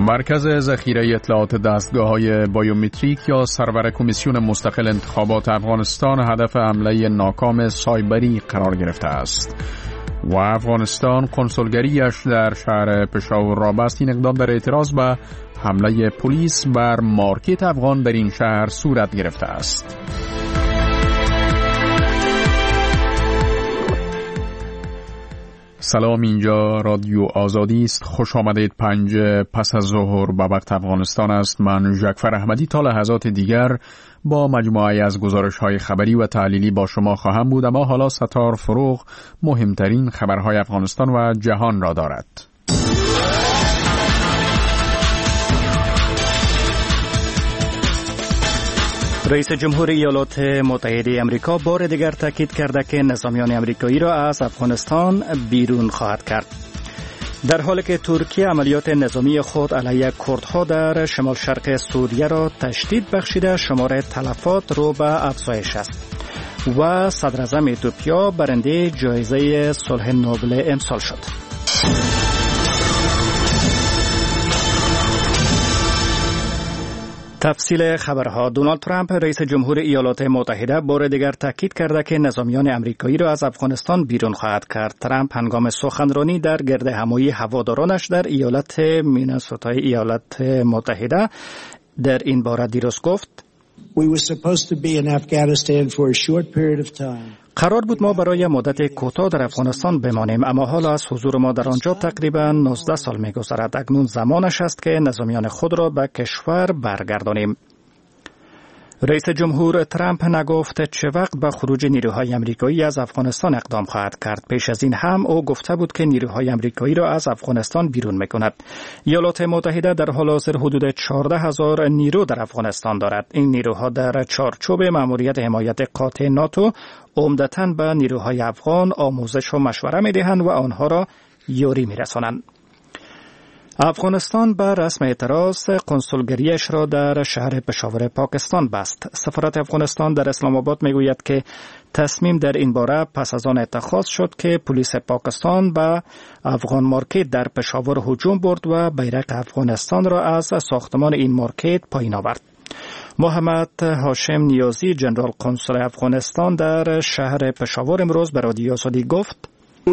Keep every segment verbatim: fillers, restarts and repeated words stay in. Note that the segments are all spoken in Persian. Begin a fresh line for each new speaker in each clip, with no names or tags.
مرکز ذخیره اطلاعات دستگاه‌های بایومتریک یا سرور کمیسیون مستقل انتخابات افغانستان هدف حمله ناکام سایبری قرار گرفته است و افغانستان کنسولگریش در شهر پشاور را بست. این اقدام در اعتراض به حمله پلیس بر مارکت افغان در این شهر صورت گرفته است. سلام، اینجا رادیو آزادی است. خوش آمدید. پنج پس از ظهر به وقت افغانستان است. من ژکفر احمدی تا لحظات دیگر با مجموعه از گزارش‌های خبری و تحلیلی با شما خواهم بود، اما حالا ستار فروغ مهمترین خبرهای افغانستان و جهان را دارد.
رئیس جمهور ایالات متحده آمریکا بار دیگر تاکید کرده که نظامیان آمریکایی را از افغانستان بیرون خواهد کرد. در حالی که ترکیه عملیات نظامی خود علیه کردها در شمال شرق سوریه را تشدید بخشیده، شمار تلفات رو به افزایش است و صدر اعظم اتیوپیا برنده جایزه صلح نوبل امسال شد. تفصیل خبرها. دونالد ترامپ رئیس جمهور ایالات متحده بار دیگر تاکید کرده که نظامیان آمریکایی را از افغانستان بیرون خواهد کرد. ترامپ هنگام سخنرانی در گرد همایی هوادارانش در ایالت مینسوتا ایالات متحده در این باره دیروز گفت:
We were supposed to be in Afghanistan for a short period of time.
قرار بود ما برای مدت کوتاه در افغانستان بمانیم، اما حالا از حضور ما در آنجا تقریبا نوزده سال می‌گذرد. اکنون زمانش است که نظامیان خود را به کشور برگردانیم. رئیس جمهور ترامپ نگفت چه وقت به خروج نیروهای آمریکایی از افغانستان اقدام خواهد کرد. پیش از این هم او گفته بود که نیروهای آمریکایی را از افغانستان بیرون می‌کند. ایالات متحده در حال حاضر حدود چهارده هزار نیرو در افغانستان دارد. این نیروها در چارچوب مأموریت حمایت قاطع ناتو عمدتاً به نیروهای افغان آموزش و مشوره می‌دهند و آنها را یاری می‌رسانند. افغانستان بر رسم اعتراض کنسولگریش را در شهر پشاور پاکستان بست. سفارت افغانستان در اسلام آباد میگوید که تصمیم در این باره پس از آن اتخاذ شد که پلیس پاکستان به افغان مارکت در پشاور هجوم برد و بیرق افغانستان را از ساختمان این مارکت پایین آورد. محمد هاشم نیازی، جنرال کنسول افغانستان در شهر پشاور، امروز به رادیو آزادی گفت: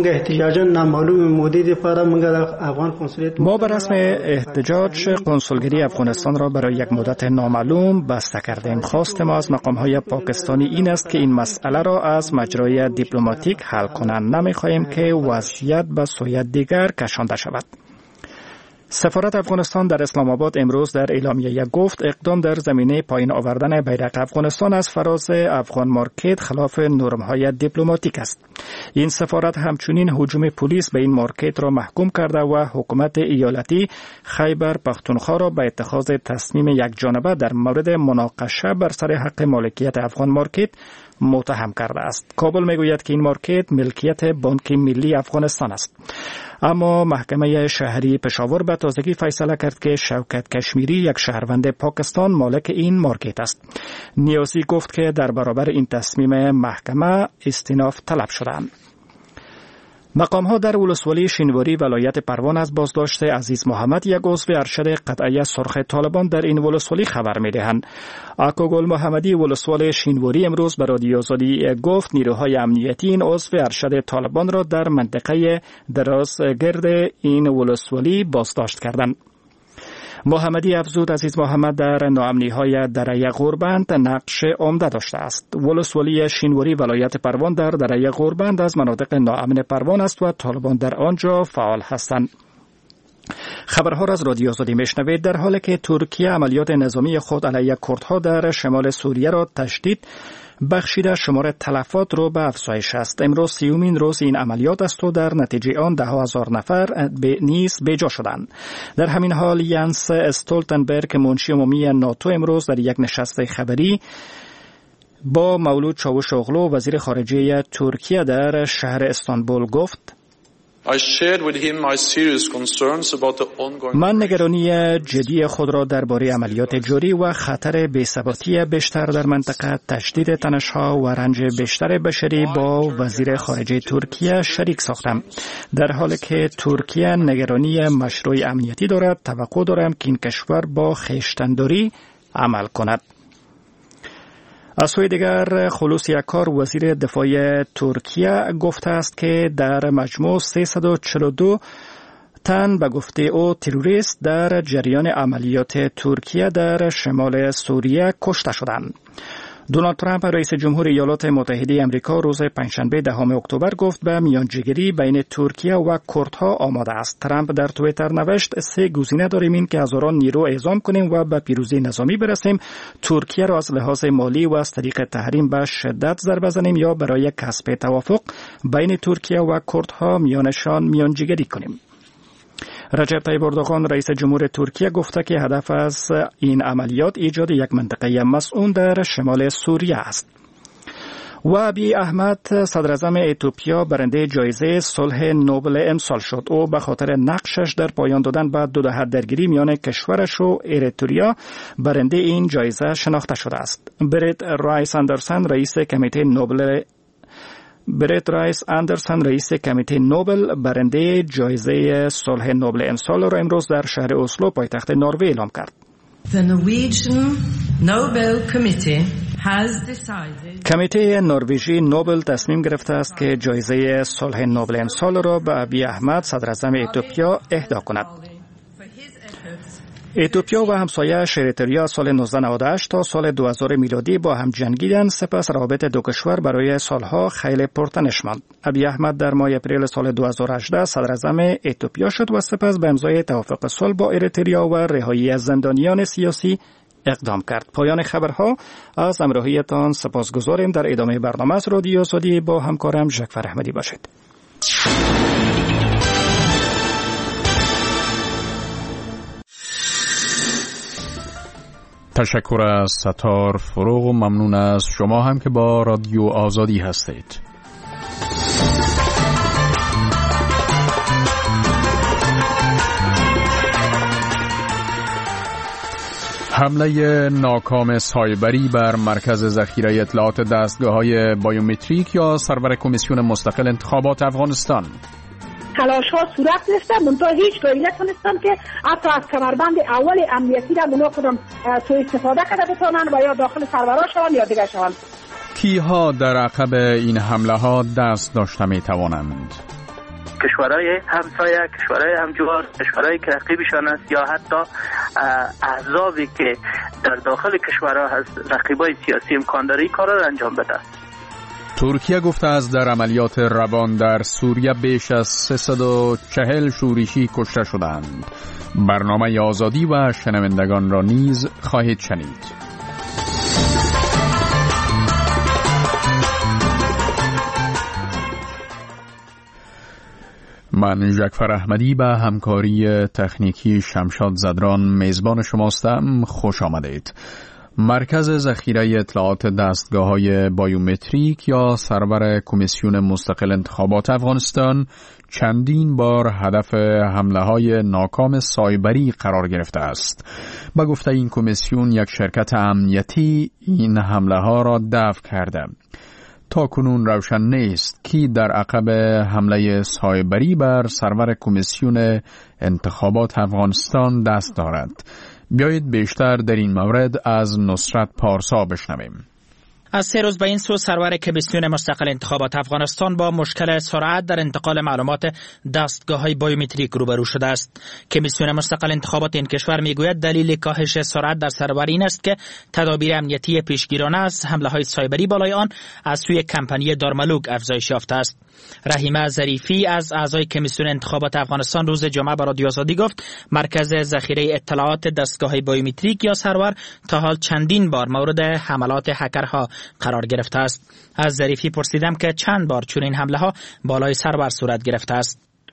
ما به رسم احتجاج کنسولگری افغانستان را برای یک مدت نامعلوم بسته کردیم. خواست ما از مقام‌های پاکستانی این است که این مسئله را از مجرای دیپلماتیک حل کنند. نمی‌خواهیم که وضعیت به سوی دیگر کشانده شود. سفارت افغانستان در اسلام آباد امروز در اعلامیه گفت اقدام در زمینه پایین آوردن بیرق افغانستان از فراز افغان مارکت خلاف نرم‌های دیپلماتیک است. این سفارت همچنین هجوم پلیس به این مارکت را محکوم کرده و حکومت ایالتی خیبر پختونخوا را به اتخاذ تصمیم یکجانبه در مورد مناقشه بر سر حق مالکیت افغان مارکت متهم کرده است. کابل میگوید که این مارکت ملکیت بانک ملی افغانستان است. اما محکمه شهری پشاور به تازگی فیصله کرد که شوکت کشمیری، یک شهروند پاکستان، مالک این مارکت است. نیازی گفت که در برابر این تصمیم محکمه استیناف طلب شدند. مقام‌ها در ولسوالی شینواری ولایت پروان از بازداشت عزیز محمد، یک عضو ارشد قطعه سرخ طالبان، در این ولسوالی خبر می‌دهند. آکوگل محمدی ولسوال شینواری امروز به رادیو آزادی گفت نیروهای امنیتی این عضو ارشد طالبان را در منطقه درازگرد این ولسوالی بازداشت کردند. محمدی افزود عزیز محمد در ناامنی‌های دره غوربند نقش عمده داشته است. ولسوالی شینواری ولایت پروان در دره غوربند از مناطق ناامن پروان است و طالبان در آنجا فعال هستند. خبرها را از رادیو آزادی میشنوید. در حالی که ترکیه عملیات نظامی خود علیه کردها در شمال سوریه را تشدید بخشیده، شمار تلفات رو به افزایش است. امروز سیومین روز این عملیات است و در نتیجه آن ده هزار نفر نیز بیجا شدند. در همین حال ینس استولتنبرگ، منشی عمومی ناتو، امروز در یک نشست خبری با مولود چاوشوغلو، وزیر خارجه ترکیه، در شهر استانبول گفت: من نگرانی جدی خود را درباره عملیات جوری و خطر بی‌ثباتی بیشتر در منطقه، تشدید تنش‌ها و رنج بیشتر بشری با وزیر خارجه ترکیه شریک ساختم. در حالی که ترکیه نگرانی مشروع امنیتی دارد، توقع دارم که این کشور با خویشتن‌داری عمل کند. از سوی دیگر خلوص یکار وزیر دفاع ترکیه گفته است که در مجموع سیصد و چهل و دو تن به گفته او تروریست در جریان عملیات ترکیه در شمال سوریه کشته شدند. دونالد ترامپ رئیس جمهور ایالات متحده آمریکا روز پنجشنبه دهم اکتبر گفت به میانجیگری بین ترکیه و کردها آماده است. ترامپ در توییتر نوشت سه گزینه داریم، این که هزاران نیرو اعزام کنیم و به پیروزی نظامی برسیم، ترکیه را از لحاظ مالی و از طریق تحریم به شدت ضربه بزنیم، یا برای کسب توافق بین ترکیه و کردها میانشان میانجیگری کنیم. رجب طیب اردوغان رئیس جمهور ترکیه گفته که هدف از این عملیات ایجاد یک منطقه مسئول در شمال سوریه است. و ابی احمد صدر اعظم اتیوپیا برنده جایزه صلح نوبل امسال شد. او به خاطر نقشش در پایان دادن به دو دهه درگیری میان کشورش و اریتریا برنده این جایزه شناخته شده است. برت رایس اندرسن رئیس کمیته نوبل برت رایس اندرسن رئیس کمیته نوبل برنده جایزه صلح نوبل امسال را امروز در شهر اسلو پایتخت نروژ اعلام کرد.
The Norwegian Nobel Committee has decided
کمیته نروژی نوبل تصمیم گرفته است که جایزه صلح نوبل امسال را به ابی احمد صدر اعظم اتیوپیا اهدا کند. اتیوپیا و همسایه‌اش اریتریا سال نوزده نود و هشت تا سال دو هزار میلادی با هم جنگیدند، سپس روابط دو کشور برای سالها خیلی پرتنش ماند. ابی احمد در ماه اپریل سال دو هزار و هجده صدر اعظم اتیوپیا شد و سپس به امضای توافق صلح با اریتریا و رهایی از زندانیان سیاسی اقدام کرد. پایان خبرها. از همراهیتان سپاسگزاریم. در ادامه برنامه از رادیو آزادی با همکارم جعفر احمدی باشید.
تشکر از ستار فروغ و ممنون از شما هم که با رادیو آزادی هستید. حمله ناکام سایبری بر مرکز ذخیره اطلاعات دستگاه‌های بایومتریک یا سرور کمیسیون مستقل انتخابات افغانستان.
تلاش ها صورت گرفته، منتها هیچ کاری نتونستن که حتی از کمربند اول امنیتی را اونا کدام سوء استفاده کرده بتونن و یا داخل سرورها شوند یا دیگه شوند.
کیها در عقب این حمله ها دست داشته می توانند؟
کشورهای همسایه، کشورهای همجوار، کشورهایی که رقیبشان است یا حتی احزابی که در داخل کشورها هست، رقیبای سیاسی امکان داره این کارا را انجام بده.
ترکیه گفته است در عملیات روان در سوریه بیش از سیصد و چهل شورشی کشته شدند. برنامه آزادی و شنوندگان را نیز خواهید شنید. من جعفر احمدی به همکاری تکنیکی شمشاد زدران میزبان شماستم. خوش آمدید. مرکز ذخیره اطلاعات دستگاه‌های بایومتریک یا سرور کمیسیون مستقل انتخابات افغانستان چندین بار هدف حمله‌های ناکام سایبری قرار گرفته است. با گفته این کمیسیون یک شرکت امنیتی این حمله‌ها را دفع کرده. تا کنون روشن نیست کی در عقب حمله سایبری بر سرور کمیسیون انتخابات افغانستان دست دارد. بیایید بیشتر در این مورد از نصرت پارسا بشنویم.
از سه روز به این سو سرور کمیسیون مستقل انتخابات افغانستان با مشکل سرعت در انتقال معلومات دستگاه‌های بایومتریک روبرو شده است. کمیسیون مستقل انتخابات این کشور میگوید دلیل کاهش سرعت در سرور این است که تدابیر امنیتی پیشگیرانه از حمله‌های سایبری بالای آن از سوی کمپانی دارملوک افزایش یافته است. رحیمه ظریفی از اعضای کمیسیون انتخابات افغانستان روز جمعه به رادیو آزادی گفت مرکز ذخیره اطلاعات دستگاه‌های بایومتریک یا سرور تا حال چندین بار مورد حملات هکرها قرار گرفته است. از ظریفی پرسیدم که چند بار چنین حمله ها بالای سرور صورت گرفته است.
خب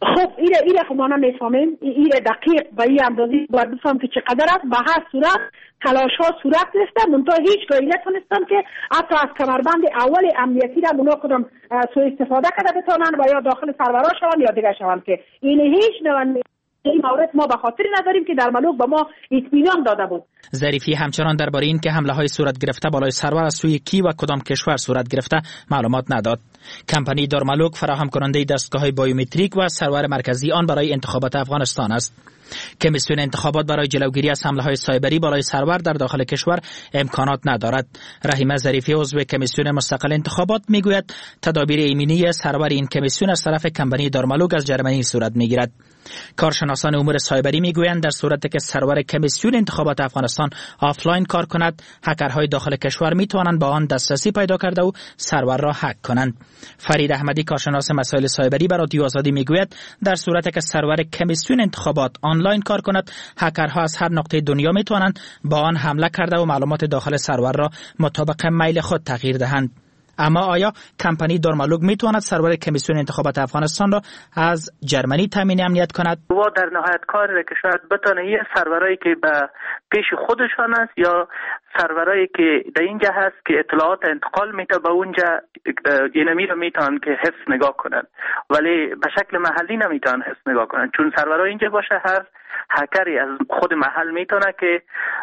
ایره ایره خب ما نمیفهمیم، ایره دقیق به این اندازه باید بفهم که چقدر است. به هر صورت تلاش ها صورت گرفته، منتها هیچ گاهی نتونستن که حتی از کمربند اول امنیتی را اونا کدام سوء استفاده کرده بتونن و یا داخل سرورها شوند یا دیگه شوند، که این هیچ نوع این مورد ما به خاطر نداریم که در ملوک به ما اطمینان داده بود.
ظریفی همچنان درباره این که حمله های صورت گرفته بالای سرور از سوی کی و کدام کشور صورت گرفته معلومات نداد. کمپانی دارمالوک فراهم کننده دستگاه های بایومتریک و سرور مرکزی آن برای انتخابات افغانستان است. کمیسیون انتخابات برای جلوگیری از حمله های سایبری بالای سرور در داخل کشور امکانات ندارد. رحیمه ظریفی عضو کمیسیون مستقل انتخابات میگوید تدابیر ایمنی سرور این کمیسیون از طرف کمپانی دارمالوک از جرمنی صورت میگیرد. کارشناسان امور سایبری میگویند در صورت که سرور کمیسیون انتخابات افغانستان آفلاین کار کند، هکرهای داخل کشور میتوانند با آن دسترسی پیدا کرده و سرور را هک کنند. فرید احمدی کارشناس مسائل سایبری بر رادیو آزادی میگوید در صورت که سرور کمیسیون انتخابات آنلاین کار کند، هکرها از هر نقطه دنیا میتوانند با آن حمله کرده و معلومات داخل سرور را مطابق میل خود تغییر دهند. اما آیا کمپانی دارمالوک میتواند سرور کمیسیون انتخابات افغانستان را از جرمنی تامین امنیت کند؟
و در نهایت کاری که شاید بتونه یه سرورایی که به پیش خودشان است یا سرورایی که در اینجا هست که اطلاعات انتقال میته به اونجا، اینمی رو میتونن که حفظ نگاه کنن، ولی به شکل محلی نمیتونن حفظ نگاه کنن، چون سرورای اینجا باشه هر هکری از خود محل میتونه که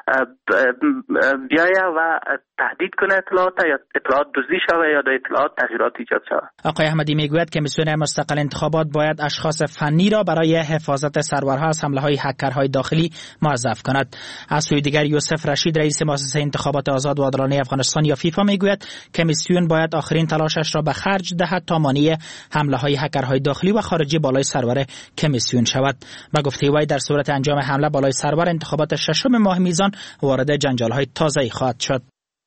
بیایه و تهدید کنه اطلاعات یا اطلاعات دزدی شوه یا در اطلاعات تغییرات ایجاد شوه.
آقای احمدی میگوید کمیسیون مستقل انتخابات باید اشخاص فنی را برای حفاظت سرورها از حمله های هکرهای داخلی موظف کند. از سوی دیگر یوسف رشید رئیس مؤسسه انتخابات آزاد و عادلانه افغانستان یا فیفا میگوید کمیسیون باید آخرین تلاشش را به خرج دهد تا مانع حمله های هکرهای داخلی و خارجی بالای سرور کمیسیون شود. با گفته وی در صورت انجام حمله بالای سرور انتخابات ششم ماه میزان وارد جنجال‌های تازه‌ای خواهد شد.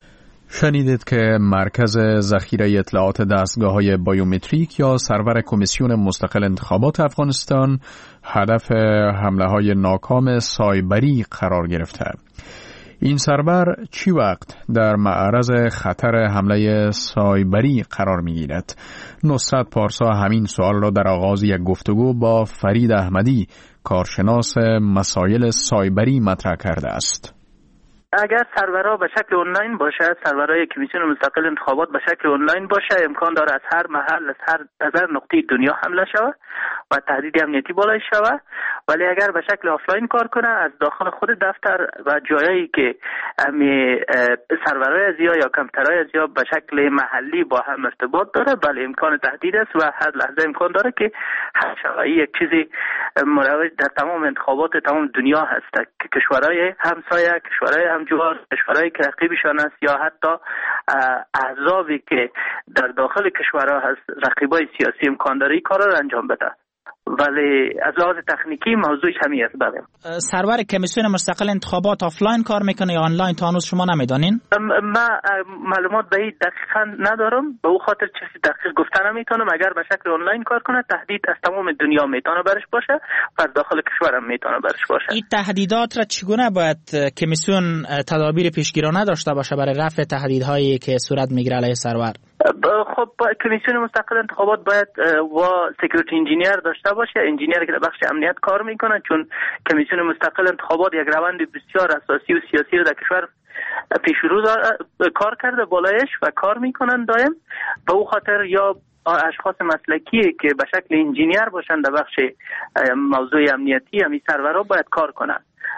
شنیدید که مرکز ذخیره اطلاعات دستگاه‌های بایومتریک یا سرور کمیسیون مستقل انتخابات افغانستان هدف حمله‌های ناکام سایبری قرار گرفته. این سرور چی وقت در معرض خطر حمله سایبری قرار می‌گیرد؟ نصرت پارسا همین سوال را در آغاز یک گفتگو با فرید احمدی کارشناس مسائل سایبری مطرح کرده است.
اگر سرورها به شکل آنلاین باشه، سرورهای کمیسیون مستقل انتخابات به شکل آنلاین باشه، امکان داره از هر محل از هر از هر نقطه دنیا حمله شود و تهدید امنیتی بالای شود. ولی اگر به شکل آفلاین کار کنه، از داخل خود دفتر و جایی که امی سرورهای از یا کامپیوترهای از یا به شکل محلی با هم ارتباط داره، بله امکان تهدید است و هر لحظه امکان داره که هک شود. یک چیزی مروج در تمام انتخابات تمام دنیا هست که کشورهای همسایه، کشورهای همجوار، کشورهایی که رقیبشان است یا حتی احزابی که در داخل کشورها هست رقیبای سیاسی امکان داره این کارا رو انجام بده. ولی از لحاظ تکنیکی موضوعش همین است. بله.
سرور کمیسیون مستقل انتخابات آفلاین کار میکنه یا آنلاین؟ تا هنوز شما نمیدانین؟
ما معلومات به این دقیقاً ندارم، به او خاطر چیزی دقیق گفتن نمیتونم. اگر به شکل آنلاین کار کنه تهدید از تمام دنیا میتونه برش باشه و داخل کشورم میتونه برش باشه.
این تهدیدات را چگونه باید کمیسیون تدابیر پیشگیرانه داشته باشه برای رفع تهدیدهایی که صورت میگیره علیه سرور؟
خب کمیسیون مستقل انتخابات باید و سکیوریتی انجینیر داشته باشه، انجینیری که در بخش امنیت کار میکنه، چون کمیسیون مستقل انتخابات یک روند بسیار اساسی و سیاسی رو در کشور پیش رو کار کرده بالایش و کار میکنن دائم. به او خاطر یا اشخاص مسلکی که به شکل انجینیر باشن در بخش موضوع امنیتی همین سرورها باید کار کنن.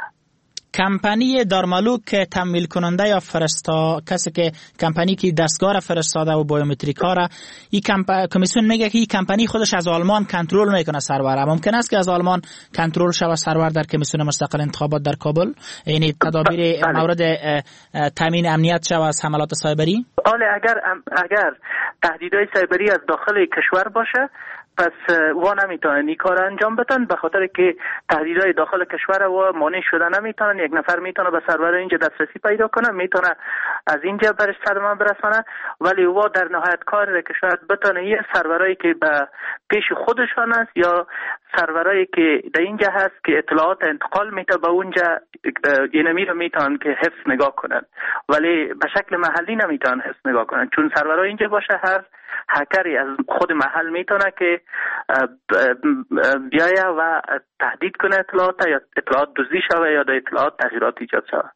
کمپانی دارمالوک تمویل کننده یا فرستا کسی که کمپانی که دستگاه را فرستاده و بایومتریک ها را، این کمیسیون میگه که این کمپانی خودش از آلمان کنترل میکنه سرور. ممکن است که از آلمان کنترل شود سرور در کمیسیون مستقل انتخابات در کابل؟ یعنی تدابیر مورد تامین امنیت شود از حملات سایبری؟
آله اگر اگر تهدیدهای سایبری از داخل کشور باشه پس وا نمیتونن این کار انجام بدن، به خاطر که تهدیدهای داخل کشور و مانع شده نمیتونن. یک نفر میتونه به سرور اینجا دسترسی پیدا کنه، میتونه از اینجا برش صدمه برسانه، ولی وا در نهایت کار که شاید بتونه یه سرورایی که به پیش خودشان است یا سرورایی که در اینجا هست که اطلاعات انتقال میته به اونجا، اینمی رو میتونن که حفظ نگاه کنن، ولی به شکل محلی نمیتونن حفظ نگاه کنن، چون سرورای اینجا باشه هر هکری از خود محل میتونه که بیایه و تهدید کنه اطلاعات، یا اطلاعات دزدی شوه یا در اطلاعات تغییرات ایجاد شوه.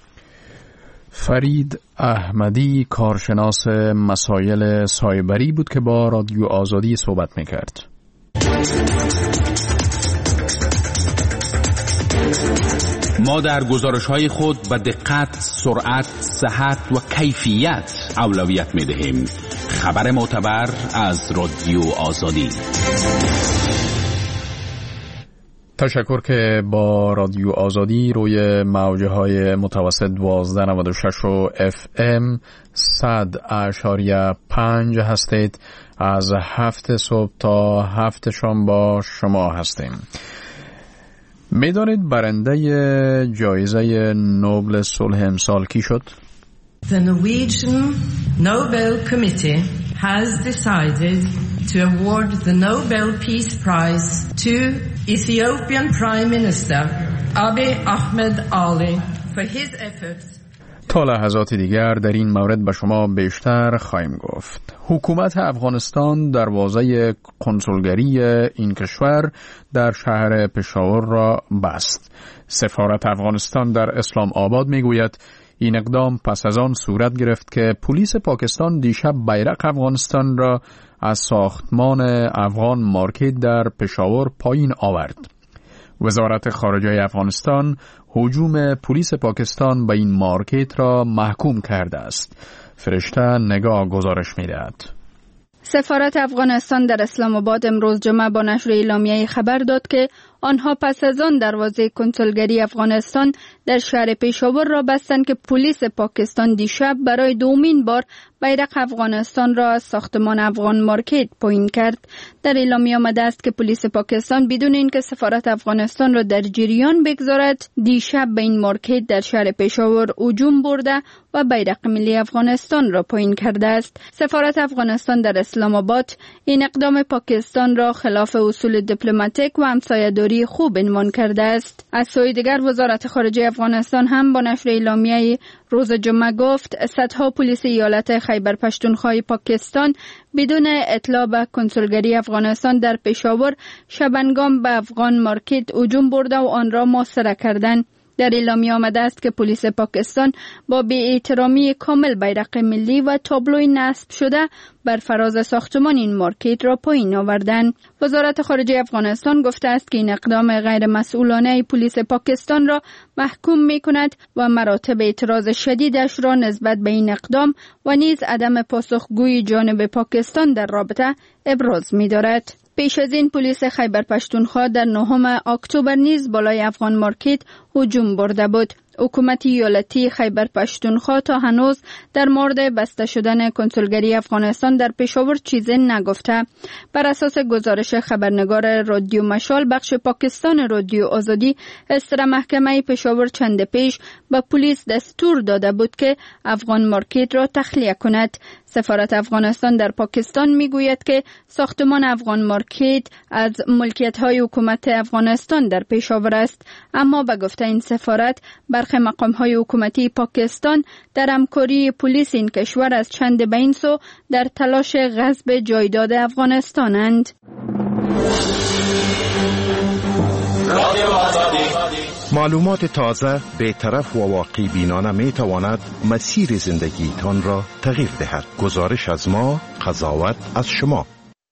فرید احمدی کارشناس مسائل سایبری بود که با رادیو آزادی صحبت میکرد.
ما در گزارش‌های خود به دقت، سرعت، صحت و کیفیت اولویت می‌دهیم. خبر معتبر از رادیو آزادی.
تشکر که با رادیو آزادی روی موج‌های متوسط دوازده نود و شش و اف ام صد اشاریه پنج هستید. از هفت صبح تا هفت شام با شما هستیم. میدانید برنده جایزه نوبل صلح امسال کی شد؟
The Norwegian Nobel Committee has decided to award the Nobel Peace Prize to Ethiopian Prime Minister Abiy Ahmed Ali for his efforts.
تا لحظات دیگر در این مورد به شما بیشتر خواهیم گفت. حکومت افغانستان دروازه کنسولگری این کشور در شهر پشاور را بست. سفارت افغانستان در اسلام آباد میگوید این اقدام پس از آن صورت گرفت که پلیس پاکستان دیشب بیرق افغانستان را از ساختمان افغان مارکت در پشاور پایین آورد. وزارت خارجه افغانستان هجوم پلیس پاکستان به این مارکت را محکوم کرده است. فرشته نگاه گزارش می‌دهد.
سفارت افغانستان در اسلام آباد امروز جمعه با نشر اعلامیه خبر داد که آنها پس از آن دروازه کنسولگری افغانستان در شهر پشاور را بستند که پلیس پاکستان دیشب برای دومین بار بیرق افغانستان را از ساختمان افغان مارکت پایین کرد. در اعلامیه آمده است که پلیس پاکستان بدون اینکه سفارت افغانستان را در جریان بگذارد دیشب به این مارکت در شهر پشاور هجوم برده و بیرق ملی افغانستان را پایین کرده است. سفارت افغانستان در اسلام آباد این اقدام پاکستان را خلاف اصول دیپلماتیک و همسایه‌داری خوب عنوان کرده است. از سوی دیگر وزارت خارجه افغانستان هم با نشر اعلامیه روز جمعه گفت صدها پلیس ایالت خیبر پشتونخوا پاکستان بدون اطلاع به کنسولگری افغانستان در پشاور شبنگام به افغان مارکت هجوم برده و آن را محاصره کردند. در اعلامیه آمده است که پلیس پاکستان با بی‌احترامی کامل بیرق ملی و تابلوی نصب شده بر فراز ساختمان این مارکت را پایین آوردند. وزارت خارجه افغانستان گفته است که این اقدام غیر مسئولانه پلیس پاکستان را محکوم می کند و مراتب اعتراض شدیدش را نسبت به این اقدام و نیز عدم پاسخگویی جانب پاکستان در رابطه ابراز می دارد. پیش از این پلیس خیبر پشتونخوا در نهم اکتبر نیز بالای افغان مارکت هجوم برده بود. حکومت ایالتی خیبر پشتونخوا تا هنوز در مورد بسته شدن کنسولگری افغانستان در پشاور چیزی نگفته. بر اساس گزارش خبرنگار رادیو مشال بخش پاکستان رادیو آزادی، استر محکمه پشاور چند پیش به پلیس دستور داده بود که افغان مارکت را تخلیه کند. سفارت افغانستان در پاکستان میگوید که ساختمان افغان مارکت از ملکیت‌های حکومت افغانستان در پشاور است، اما به گفته این سفارت برخی مقام‌های حکومتی پاکستان در همکاری پلیس این کشور از چند به این سو در تلاش غصب جایداد افغانستانند.
معلومات تازه، بی‌طرف و واقع بینانه می تواند مسیر زندگیتان را تغییر دهد. گزارش از ما، قضاوت از شما.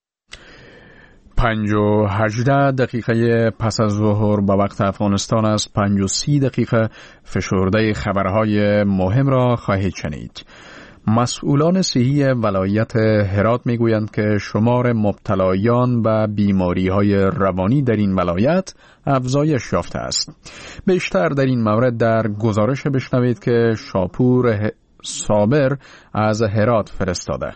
پنج و هجده دقیقه پس از ظهر به وقت افغانستان از پنج و سی دقیقه فشرده خبرهای مهم را خواهید شنید. مسئولان صحی ولایت هرات میگویند که شمار مبتلایان به بیماری‌های روانی در این ولایت افزایش یافته است. بیشتر در این مورد در گزارش بشنوید که شاپور صابر از هرات فرستاده.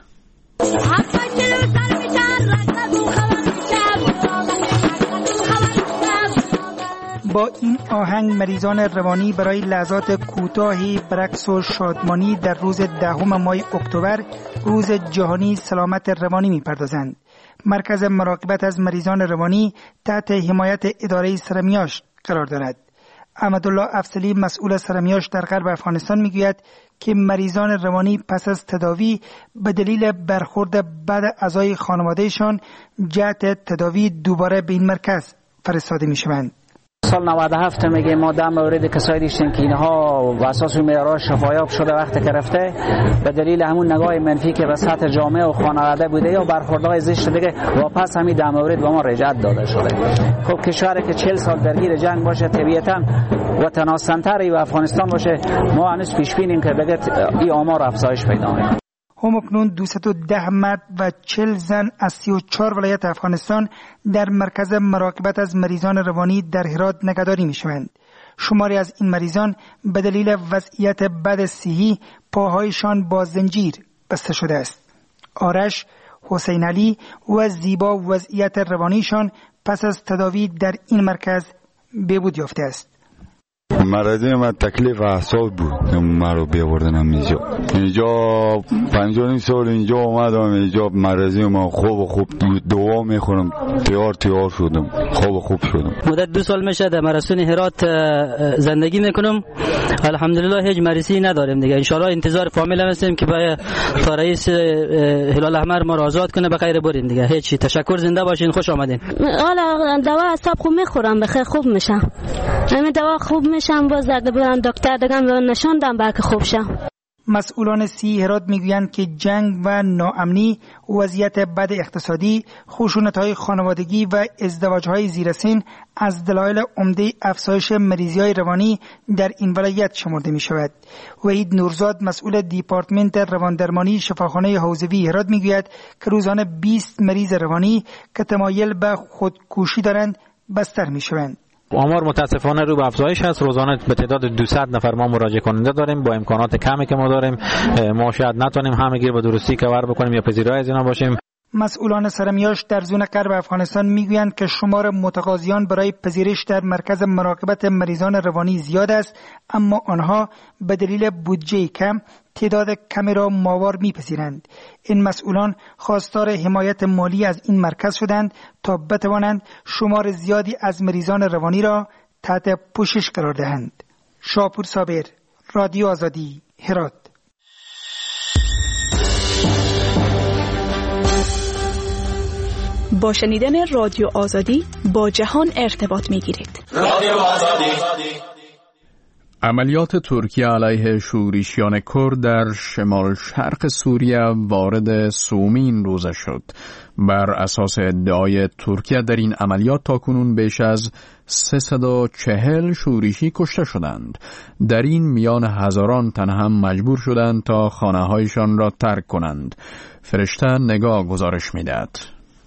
با این آهنگ مریضان روانی برای لحظات کوتاهی برقص و شادمانی در روز دهم ماه اکتبر، روز جهانی سلامت روانی می‌پردازند. مرکز مراقبت از مریضان روانی تحت حمایت اداره سرمیاش قرار دارد. احمدالله افضلی مسئول سرمیاش در غرب افغانستان میگوید که مریضان روانی پس از تداوی به دلیل برخورد بد اعضای خانوادهشان جهت تداوی دوباره به این مرکز فرستاده میشوند.
سال نود و هفت میگه ما در مورد کسایی داشتیم که اینها و اساس معیارات شفایاب شده وقتی که رفته به دلیل همون نگاه منفی که به سطح جامعه و خانواده بوده یا برخوردهای زشت دیگه واپس همین در مورد به ما رجعت داده شده. خب کشوری که چهل سال درگیر جنگ باشه طبیعتا و تناسنتری و افغانستان باشه ما هنوز پیش بینیم که دیگه این آمار افزایش پیدا میکنه.
همکنون دویست و ده مرد و چهل زن از سی و چهار ولایت افغانستان در مرکز مراقبت از مریضان روانی در هرات نگهداری می شوند. شماری از این مریضان به دلیل وضعیت بد صحی پاهایشان با زنجیر بسته شده است. آرش، حسین علی و زیبا وضعیت روانیشان پس از تداوی در این مرکز بهبود یافته است.
مرضی من تکلیف اعصاب بود، من رو بیاوردن اینجا. اینجا پنجاه سال اینجا اومدم، اینجا مرضی من خوب و خوب دوا میخورم، تیار تیار شدم، خوب و خوب شدم.
مدت دو سال میشه در مراسم هرات زندگی میکنم، الحمدلله هیچ مریضی نداریم دیگه. انشالله انتظار فامیل هستیم که با تا رئیس هلال احمر ما را آزاد کنه، بخیر برین دیگه. هیچی، تشکر، زنده باشین، خوش آمدین.
حالا دوا اعصاب خوب میخورم، بخیر خوب میشم. همین دوا خوب میشم، باز زده برم دکتر دیگه نشون دادم بلکه خوب شم.
مسئولان سی هرات میگویند که جنگ و ناامنی، وضعیت بد اقتصادی، خشونت‌های خانوادگی و ازدواج‌های زیرسن از دلایل عمده افزایش مریضی‌های روانی در این ولایت شمرده می‌شود. وحید نورزاد مسئول دیپارتمنت رواندرمانی شفاخانه حوزوی هرات میگوید که روزانه بیست مریض روانی که تمایل به خودکشی دارند بستر می‌شوند.
آمار متاسفانه رو به افزایش هست. روزانه به تعداد دویست نفر ما مراجعه کننده داریم. با امکانات کمی که ما داریم ما شاید نتونیم همگی به درستی کور بکنیم یا پذیرای از اینا باشیم.
مسئولان سرمیاش در زون غرب افغانستان میگویند که شمار متقاضیان برای پذیرش در مرکز مراقبت مریضان روانی زیاد است، اما آنها به دلیل بودجه کم تعداد کمی را ماوار میپذیرند. این مسئولان خواستار حمایت مالی از این مرکز شدند تا بتوانند شمار زیادی از مریضان روانی را تحت پوشش قرار دهند. شاپور صابر، رادیو آزادی، هرات.
با شنیدن رادیو آزادی با جهان ارتباط می‌گیرید.
رادیو آزادی. عملیات ترکیه علیه شورشیان کرد در شمال شرق سوریه وارد سومین روزه شد. بر اساس ادعای ترکیه در این عملیات تاکنون بیش از سیصد و چهل شورشی کشته شدند. در این میان هزاران تن هم مجبور شدند تا خانه‌هایشان را ترک کنند. فرشته نگاه گزارش می‌دهد.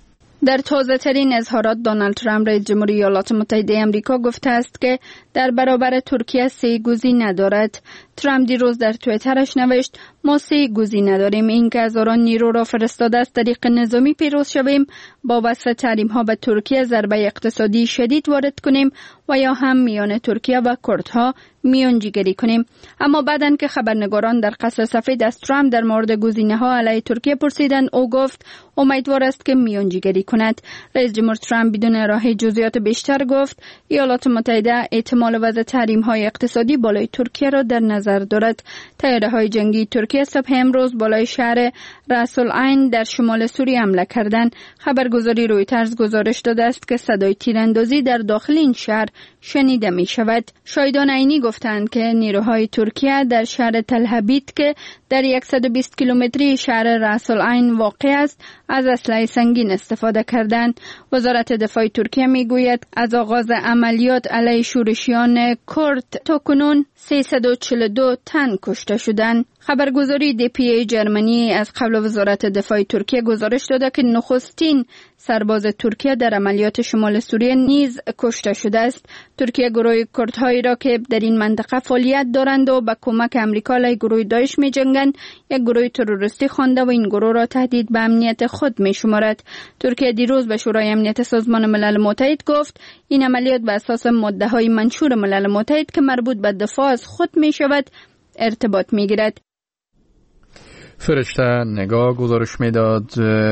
در تازه ترین اظهارات دونالد ترامپ رئیس جمهوری ایالات متحده آمریکا گفته است که در برابر ترکیه سه گزینه ندارد. ترامپ دیروز در توییترش نوشت ما سه گزینه نداریم، این که هزاران نیرو را فرستاده از طریق نظامی پیروز شویم، با وصف تحریم ها به ترکیه ضربه اقتصادی شدید وارد کنیم و یا هم میان ترکیه و کردها میانجیگری کنیم. اما بعدن که خبرنگاران در قصر سفید از ترامپ در مورد گزینه ها علیه ترکیه پرسیدند، او گفت امیدوار است که میانجیگری کند. رئیس جمهور ترامپ بدون ارائه جزئیات بیشتر گفت ایالات متحده احتمال وضع تحریم های اقتصادی بالای ترکیه را در نظر دارد. طیاره های جنگی ترکیه صبح امروز بالای شهر راس العین در شمال سوریه حمله کردند. خبرگزاری رویترز گزارش داده است که صدای تیراندازی در داخل این شهر شنیده می شود. شاهدان عینی گفتند که نیروهای ترکیه در شهر تل‌حبیب که در صد و بیست کیلومتری شهر راس العین واقع است از اسلحه سنگین استفاده کردند. وزارت دفاع ترکیه می گوید از آغاز عملیات علیه شورشیان کرد تا کنون سیصد و چهل و دو تن کشته شدند. خبرگزاری دی پی ای جرمنی از قبل وزارت دفاع ترکیه گزارش داده که نخستین سرباز ترکیه در عملیات شمال سوریه نیز کشته شده است. ترکیه گروه کردهایی را که در این منطقه فعالیت دارند و با کمک آمریکا علیه گروه داعش می‌جنگند یک گروه تروریستی خوانده و این گروه را تهدید به امنیت خود می‌شمارد. ترکیه دیروز به شورای امنیت سازمان ملل متحد گفت این عملیات بر اساس ماده‌های منشور ملل متحد که مربوط به دفاع از خود می‌شود ارتباط می‌گیرد.
فرشته نگاه گزارش میداد.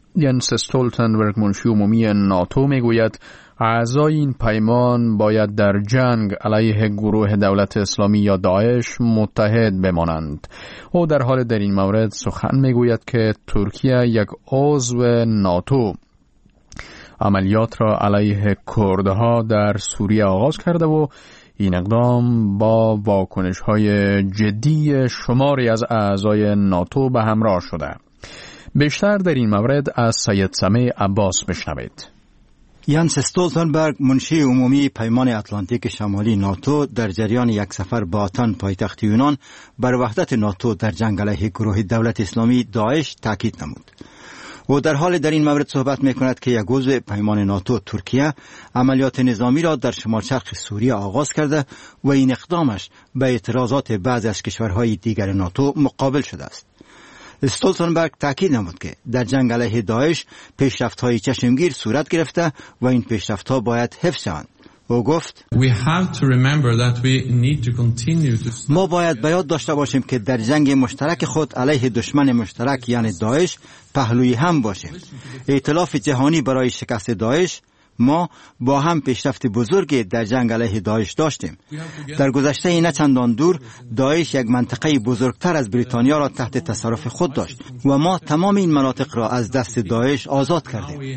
ینس استولتنبرگ منشی عمومی ناتو میگوید اعضای این پیمان باید در جنگ علیه گروه دولت اسلامی یا داعش متحد بمانند. او در حال در این مورد سخن میگوید که ترکیه یک عضو ناتو عملیات را علیه کردها در سوریه آغاز کرده و این اقدام با واکنش‌های جدی شماری از اعضای ناتو به همراه شده. بیشتر در این مورد از سید سمیع عباس بشنوید.
ینس استولتنبرگ منشی عمومی پیمان اتلانتیک شمالی ناتو در جریان یک سفر به آتن پایتخت یونان بر وحدت ناتو در جنگ علیه گروه دولت اسلامی داعش تاکید نمود. او در حال در این مورد صحبت می‌کند که یک عضو پیمان ناتو ترکیه عملیات نظامی را در شمال شرق سوریه آغاز کرده و این اقدامش به اعتراضات بعضی از کشورهای دیگر ناتو مقابل شده است. استولتنبرگ تاکید نمود که در جنگ علیه داعش پیشرفت‌های چشمگیر صورت گرفته و این پیشرفت‌ها باید حفظ شوند. او گفت ما باید به یاد داشته باشیم که در جنگ مشترک خود علیه دشمن مشترک یعنی داعش پهلوی هم باشیم. ائتلاف جهانی برای شکست داعش، ما با هم پیشرفت بزرگی در جنگ علیه داعش داشتیم. در گذشته نه چندان دور داعش یک منطقه بزرگتر از بریتانیا را تحت تصرف خود داشت و ما تمام این مناطق را از دست داعش آزاد کردیم.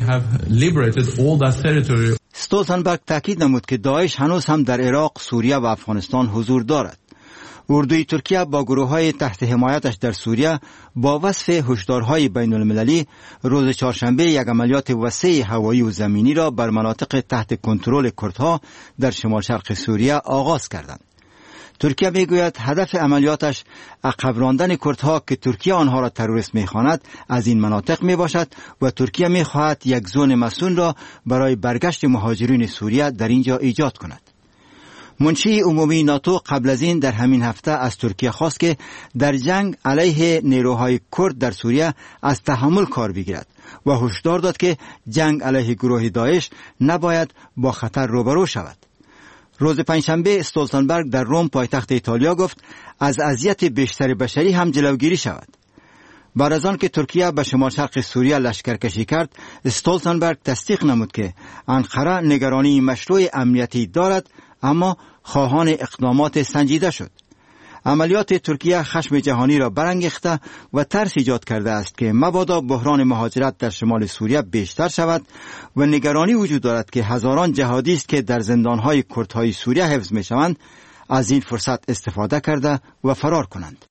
استولتنبرگ تاکید نمود که داعش هنوز هم در عراق، سوریه و افغانستان حضور دارد. اردوی ترکیه با گروه‌های تحت حمایتش در سوریه با وصف هشدارهای بین المللی روز چهارشنبه یک عملیات وسیع هوایی و زمینی را بر مناطق تحت کنترل کردها در شمال شرق سوریه آغاز کردند. ترکیه میگوید هدف عملیاتش عقب راندن کردها که ترکیه آنها را تروریست میخواند از این مناطق میباشد و ترکیه میخواهد یک زون مسئول را برای برگشت مهاجرین سوریه در اینجا ایجاد کند. منشی عمومی ناتو قبل از این در همین هفته از ترکیه خواست که در جنگ علیه نیروهای کرد در سوریه از تحمل کار بگیرد و هشدار داد که جنگ علیه گروه داعش نباید با خطر روبرو شود. روز پنجشنبه استولتنبرگ در روم پایتخت ایتالیا گفت از اذیت بیشتر بشری هم جلوگیری شود. بعد از آن که ترکیه به شمال شرق سوریه لشکرکشی کرد، استولتنبرگ تصدیق نمود که انقره نگرانی مشروع امنیتی دارد اما خواهان اقدامات سنجیده شد. عملیات ترکیه خشم جهانی را برانگیخته و ترس ایجاد کرده است که مبادا بحران مهاجرت در شمال سوریه بیشتر شود و نگرانی وجود دارد که هزاران جهادیست که در زندانهای کردهای سوریه حفظ می شوند از این فرصت استفاده کرده و فرار کنند.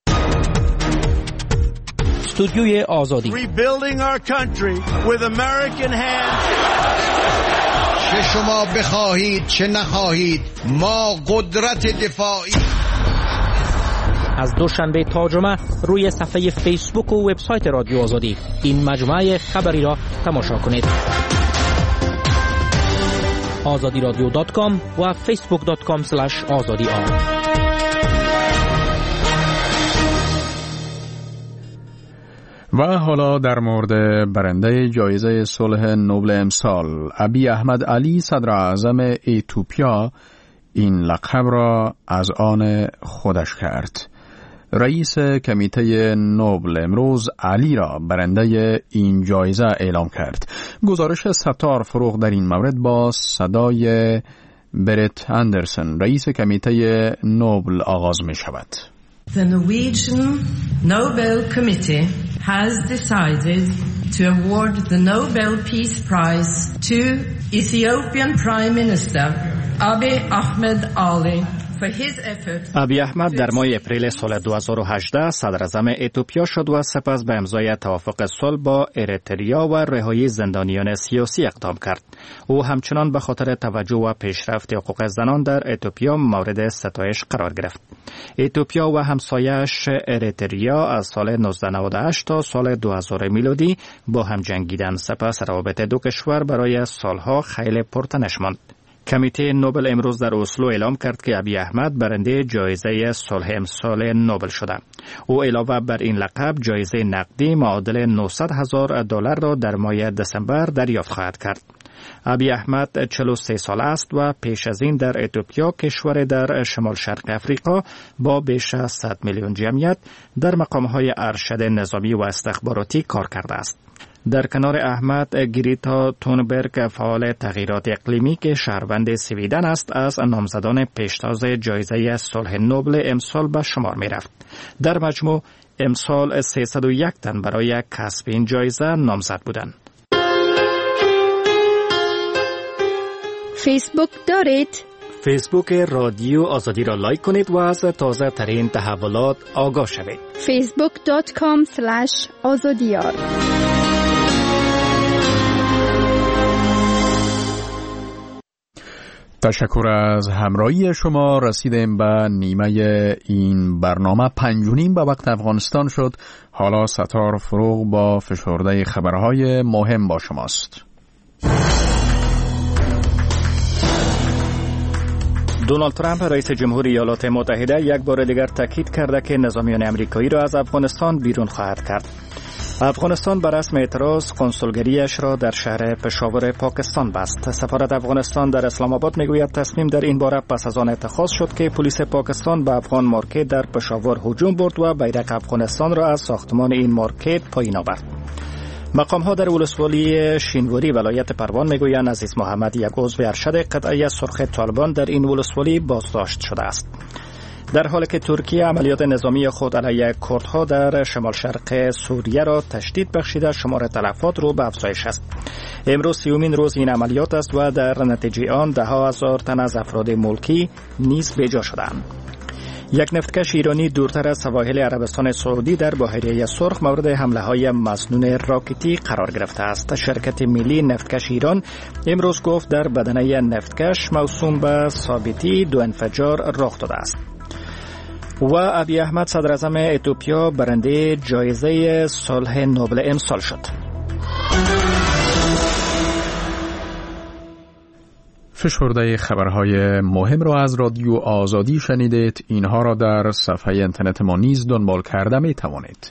استودیوی آزادی.
چه شما بخواهید چه نخواهید ما قدرت دفاعی.
از دوشنبه تا جمعه روی صفحه فیسبوک و وبسایت رادیو آزادی این مجموعه خبری را تماشا کنید. آزادی رادیو دات کام و فیسبوک دات کام اسلش آزادی آر.
و حالا در مورد برنده جایزه صلح نوبل امسال ابی احمد علی صدر اعظم ایتوپیا این لقب را از آن خودش کرد. رئیس کمیته نوبل امروز علی را برنده این جایزه اعلام کرد. گزارش ستار فروغ در این مورد با صدای برت اندرسن رئیس کمیته نوبل آغاز می شود.
The Norwegian Nobel Committee has decided to award the Nobel Peace Prize to Ethiopian Prime Minister Abiy Ahmed Ali.
ابی احمد در ماه اپریل سال دو هزار و هجده صدر اعظم اتیوپیا شد و سپس به امضای توافق صلح با اریتریا و رهایی زندانیان سیاسی اقدام کرد. او همچنان به خاطر توجه و پیشرفت حقوق زنان در اتیوپیا مورد ستایش قرار گرفت. اتیوپیا و همسایه‌اش اریتریا از سال نوزده نود و هشت تا سال دو هزار میلادی با هم جنگیدند. سپس روابط دو کشور برای سالها خیلی پرتنش ماند. کمیته نوبل امروز در اسلو اعلام کرد که ابی احمد برنده جایزه صلح امسال نوبل شده. او علاوه بر این لقب جایزه نقدی معادل نهصد هزار دلار را در ماه دسامبر دریافت خواهد کرد. ابی احمد چهل و سه سال است و پیش از این در اتیوپیا، کشور در شمال شرق افریقا با بیش از صد میلیون جمعیت، در مقام‌های ارشد نظامی و استخباراتی کار کرده است. در کنار احمد، گریتا تونبرگ فعال تغییرات اقلیمی که شهروند سویدن است از نامزدان پیشتاز جایزه صلح نوبل امسال به شمار می رفت. در مجموع امسال سیصد و یک تن برای کسب این جایزه نامزد بودند.
فیسبوک دارید؟
فیسبوک رادیو آزادی را لایک کنید و از تازه ترین تحولات آگاه شوید.
فیسبوک دات کام اسلش آزادیار.
تشکر از همراهی شما. رسیدیم به نیمه این برنامه. پنج و نیم به وقت افغانستان شد. حالا ستار فروغ با فشرده خبرهای مهم با شماست.
دونالد ترامپ رئیس جمهوری ایالات متحده یک بار دیگر تاکید کرده که نظامیان امریکایی را از افغانستان بیرون خواهد کرد. افغانستان بر رسم اعتراض کنسولگریش را در شهر پشاور پاکستان بست. سفارت افغانستان در اسلام آباد میگوید تصمیم در این باره پس از آن اتخاذ شد که پلیس پاکستان به افغان مارکت در پشاور هجوم برد و بیرق افغانستان را از ساختمان این مارکت پایین آورد. مقام ها در ولسوالی شینوری ولایت پروان میگویند عزیز محمد، یک عضو ارشد قطعه سرخ طالبان، در این ولسوالی بازداشت شده است. در حالی که ترکیه عملیات نظامی خود علیه کردها در شمال شرق سوریه را تشدید بخشیده، شمار تلفات رو به افزایش است. امروز سیومین روز این عملیات است و در نتیجه آن ده ها هزار تن از افراد ملکی نیز به جا شدند. یک نفتکش ایرانی دورتر از سواحل عربستان سعودی در بحیره سرخ مورد حمله های مسنون راکتی قرار گرفته است. شرکت ملی نفتکش ایران امروز گفت در بدنه نفتکش موسوم به ثابتی دو انفجار رخ داده است. و ابی احمد صدر اعظم اتیوپیا برنده جایزه صلح نوبل امسال شد.
فشرده خبرهای مهم را از رادیو آزادی شنیدید. اینها را در صفحه اینترنت ما نیز دنبال کرده می توانید.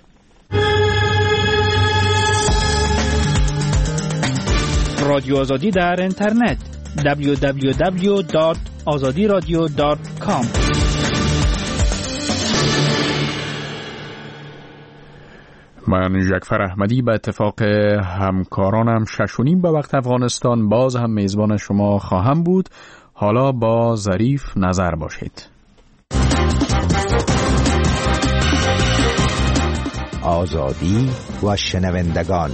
رادیو آزادی در اینترنت دبلیو دبلیو دبلیو دات آزادی رادیو دات کام.
من جعفر احمدی به اتفاق همکارانم شش و نیم به وقت افغانستان باز هم میزبان شما خواهم بود. حالا با ظریف نظر باشید.
آزادی و شنوندگان.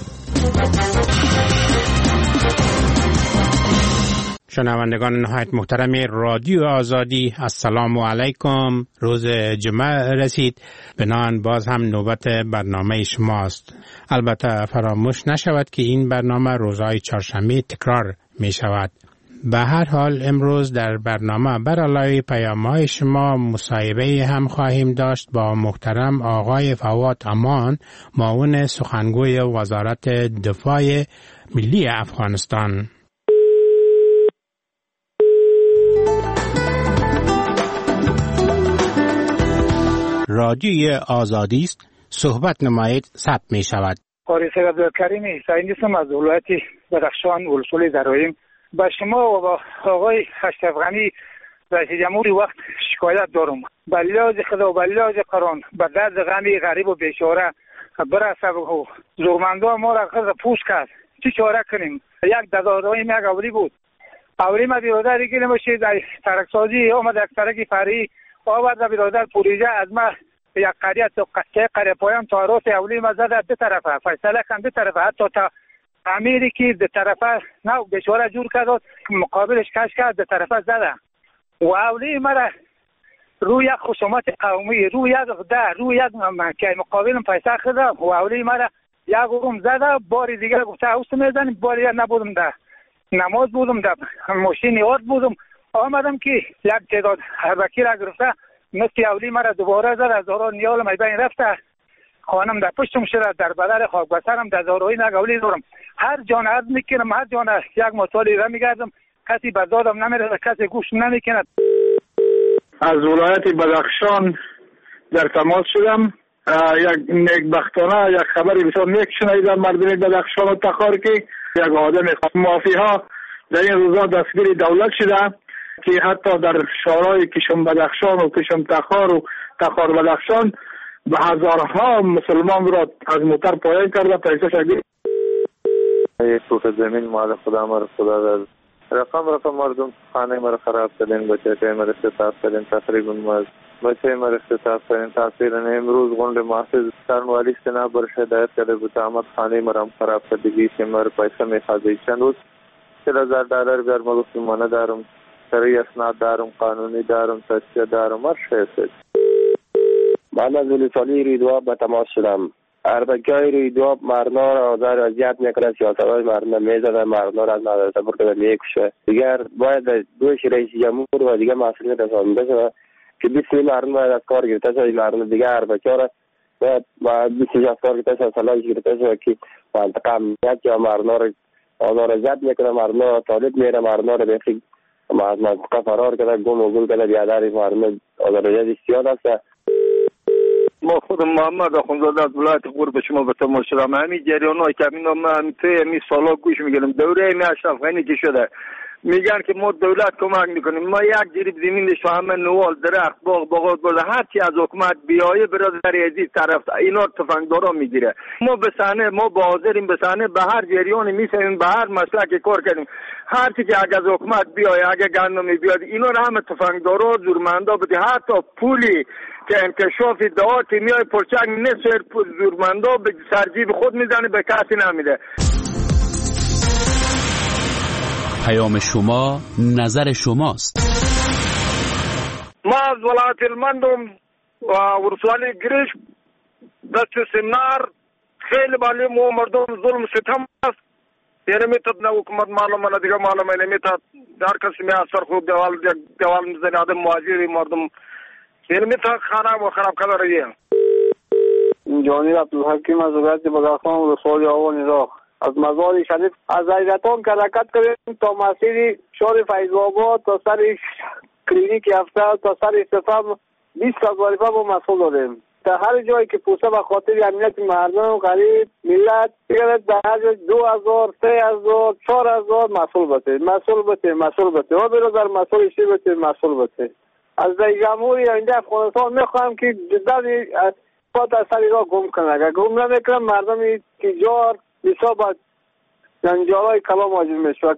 شنوندگان نهایت محترم رادیو آزادی، السلام علیکم. روز جمعه رسید، بنان باز هم نوبت برنامه شماست. البته فراموش نشود که این برنامه روزهای چهارشنبه تکرار می شود. به هر حال امروز در برنامه بر علاوه پیام‌های شما مصاحبه هم خواهیم داشت با محترم آقای فواد امان، معاون سخنگوی وزارت دفاع ملی افغانستان. رادیوی آزادی است، صحبت نمایید، ثبت می شود.
قاری سید عبدالکریم حسینی هستم از ولایت بدخشان ولسوالی درایم. با شما و با آقای هشت افغانی رئیس جمهوری وقت شکایت دارم. به لحاظ خدا و به لحاظ قرآن به درد غمی غریب و بیچاره برسه و زورمندا ما را خود پوش کرد. چی چاره کنیم؟ یک دادارایم یک اولی بود. اولی ما برادری که نماشید در ترکسازی آمد یک ترک فری آورده برادر پوریجه از ما یک قریه تو قصه قریه پایان تا راست اولی ما زده دو طرفه فیصله کن دو طرفه حتی تا امیری که دو طرفه نه بشوره جور کرد مقابلش کش کرد دو طرفه زده و اولی مرا روی یک خصومت قومی روی یک غده روی یک که مقابلم پیسه خده و اولی مرا یک روم زده باری دیگه گفته اوست میزنیم باری نبودم ده نماز بودم ده ماشین یاد بودم آمدم که یک تعداد هربکی را گرفته مثل اولی مرا دوباره زد از دارا نیال می بین رفته خانم در پشتم شده در بدر خاک بسرم در داروی نگولی دارم هر جان عرض میکنم هر جان یک مطالی را میگردم کسی بردادم نمیرده کسی گوش نمیکند.
از ولایت بدخشان در تماس شدم. یک نیکبختانه یک خبری بسیار نیک شنیدم مردم بدخشان و تخار که یک آدم مافی ها در این روزا دستگیر دولت شده که حتی در شهرهای کشم بدخشان و کشم تخار و تخار بدخشان به هزارها مسلمان را از موتر پایین کرده پیسه شدید.
توف زمین مال خدا مر خدا داد. رقم رقم مردم خانه مر خراب کردن، بچه مر استطاعت کردن، تقریبا مز بچه مر استطاعت کردن. تاثیر امروز گوند محافظ سرنوالی سنا بر هدایت کرده بود آمد خانه مرم خراب کردگی که مر پیسه میخواد. چند روز چهل هزار دلار بیار مگفت من ندارم، سری اسناد دارم، قانونی دارم، تصدیه دارم، هر شی است.
من از ولسوالی ریدواب به تماس شدم. اربکای ریدواب مردان را آزار اذیت میکنه، سیاست‌های مردان میزنه، مردان از مدرسه برده میکشه. دیگر باید دوش رئیس جمهور و دیگر مسئولین رسانده شده که بیست مردم باید از کار گرفته شده. مردم دیگر اربکا را باید بیست از کار گرفته شده، سلاح گرفته شده که منطقه امنیت یا مردان را آزار اذیت میکنه، مردان را طالب میره، مردان را بخی از منطقه فرار کرده، گم و گل کرده، بیادر مردم آزار اذیت زیاد است.
ما خود محمد اخوندزاده از ولایت غور به شما به تماس شدم. همین جریان‌های که همین من توی همین سالا گوش میگیرم. دوره همین اشرف غنی که شده میگن که ما دولت کمک میکنیم، ما یک جریب زمین شو همه نوال درخت باغ باغات برده هر چی از حکومت بیایه برادر عزیز طرف اینا تفنگدارا میگیره. ما به صحنه ما با حاضریم به صحنه به هر جریانی میسیم، به هر مسئله کار کنیم. هر چی که اگه از حکومت بیایه، اگه گندمی بیاد اینا رو همه تفنگدارا زورمندا بده. حتی پولی که انکشاف دعا کیمیای پرچنگ نصر زورمندا به سرجیب خود میزنه، به کسی نمیده.
پیام شما نظر شماست.
ما از ولایت المندم و ورسوالی گریش دست سمنار خیلی بالی مو مردم ظلم ستم است. یعنی میتاد نه حکومت معلوم نه دیگه معلومه نمیتاد در کسی می اثر خوب دیوال دیوال میزنه آدم مهاجری مردم یعنی میتاد خراب و خراب کرده رایه.
جانی عبدالحکیم از ولایت بغاخان ورسوالی آوان عراق. از مزار شریف از ایرتان که حرکت کردیم تا مسیر شهر فیض‌آباد تا سر کلینیک هفته تا سر استفام بیست از وظیفه با مسئول داریم. در هر جایی که پوسته به خاطر امنیت مردم غریب ملت دیگر در هر جای دو هزار سه هزار چهار هزار مسئول بده مسئول بده مسئول بده و برادر مسئول شی بده مسئول بده. از جمهوری آینده افغانستان میخواهم که جدا پات از سر را گم کنه. اگر گم نمیکنم مردم تجار حساب جنجالای کلام واجب میشه.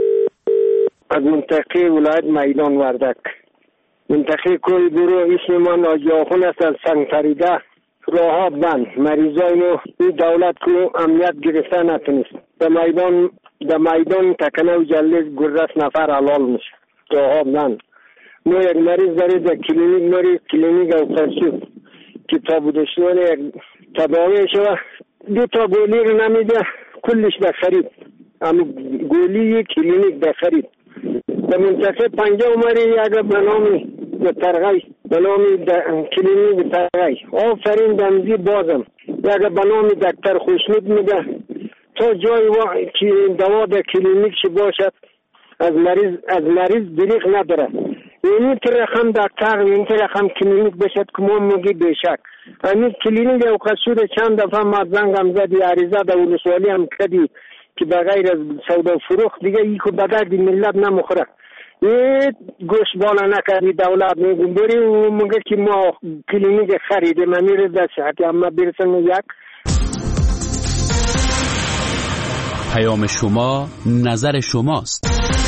از منطقه ولایت میدان وردک منطقه کوی برو اسم من آجی آخون است. از سنگ فریده راه ها بند مریضای نو این دولت که امنیت گرفته نتونست در میدان در میدان تکنه و جلد گردست نفر حلال میشه. راه ها بند نو یک مریض داره در کلینیک مریض کلینیک او قرصی کتاب دشتوان یک تداوی شده دو تا گولی رو نمیده کلش در خرید اما گولی کلینیک در خرید. در منطقه پنجه اومری اگر بنامی در ترغی بنامی کلینیک ترغی آفرین دمزی بازم اگر بنامی دکتر خوشنود میده تا جای که دوا در کلینیک چی باشد از مریض از مریض دریغ نداره. این که رقم دکتر این که رقم کلینیک بشد که ما میگی بشک همین کلینیک او قصور چند دفعه ما زنگم زدی عریضه در ولسوالی هم کردی که بغیر از سودا فروخت دیگه ای که بدرد ملت نمخوره. این گوش بالا نکردی دولت میگم بری و میگه که ما کلینیک خریده من میره در صحتی اما برسن یک.
پیام شما نظر شماست.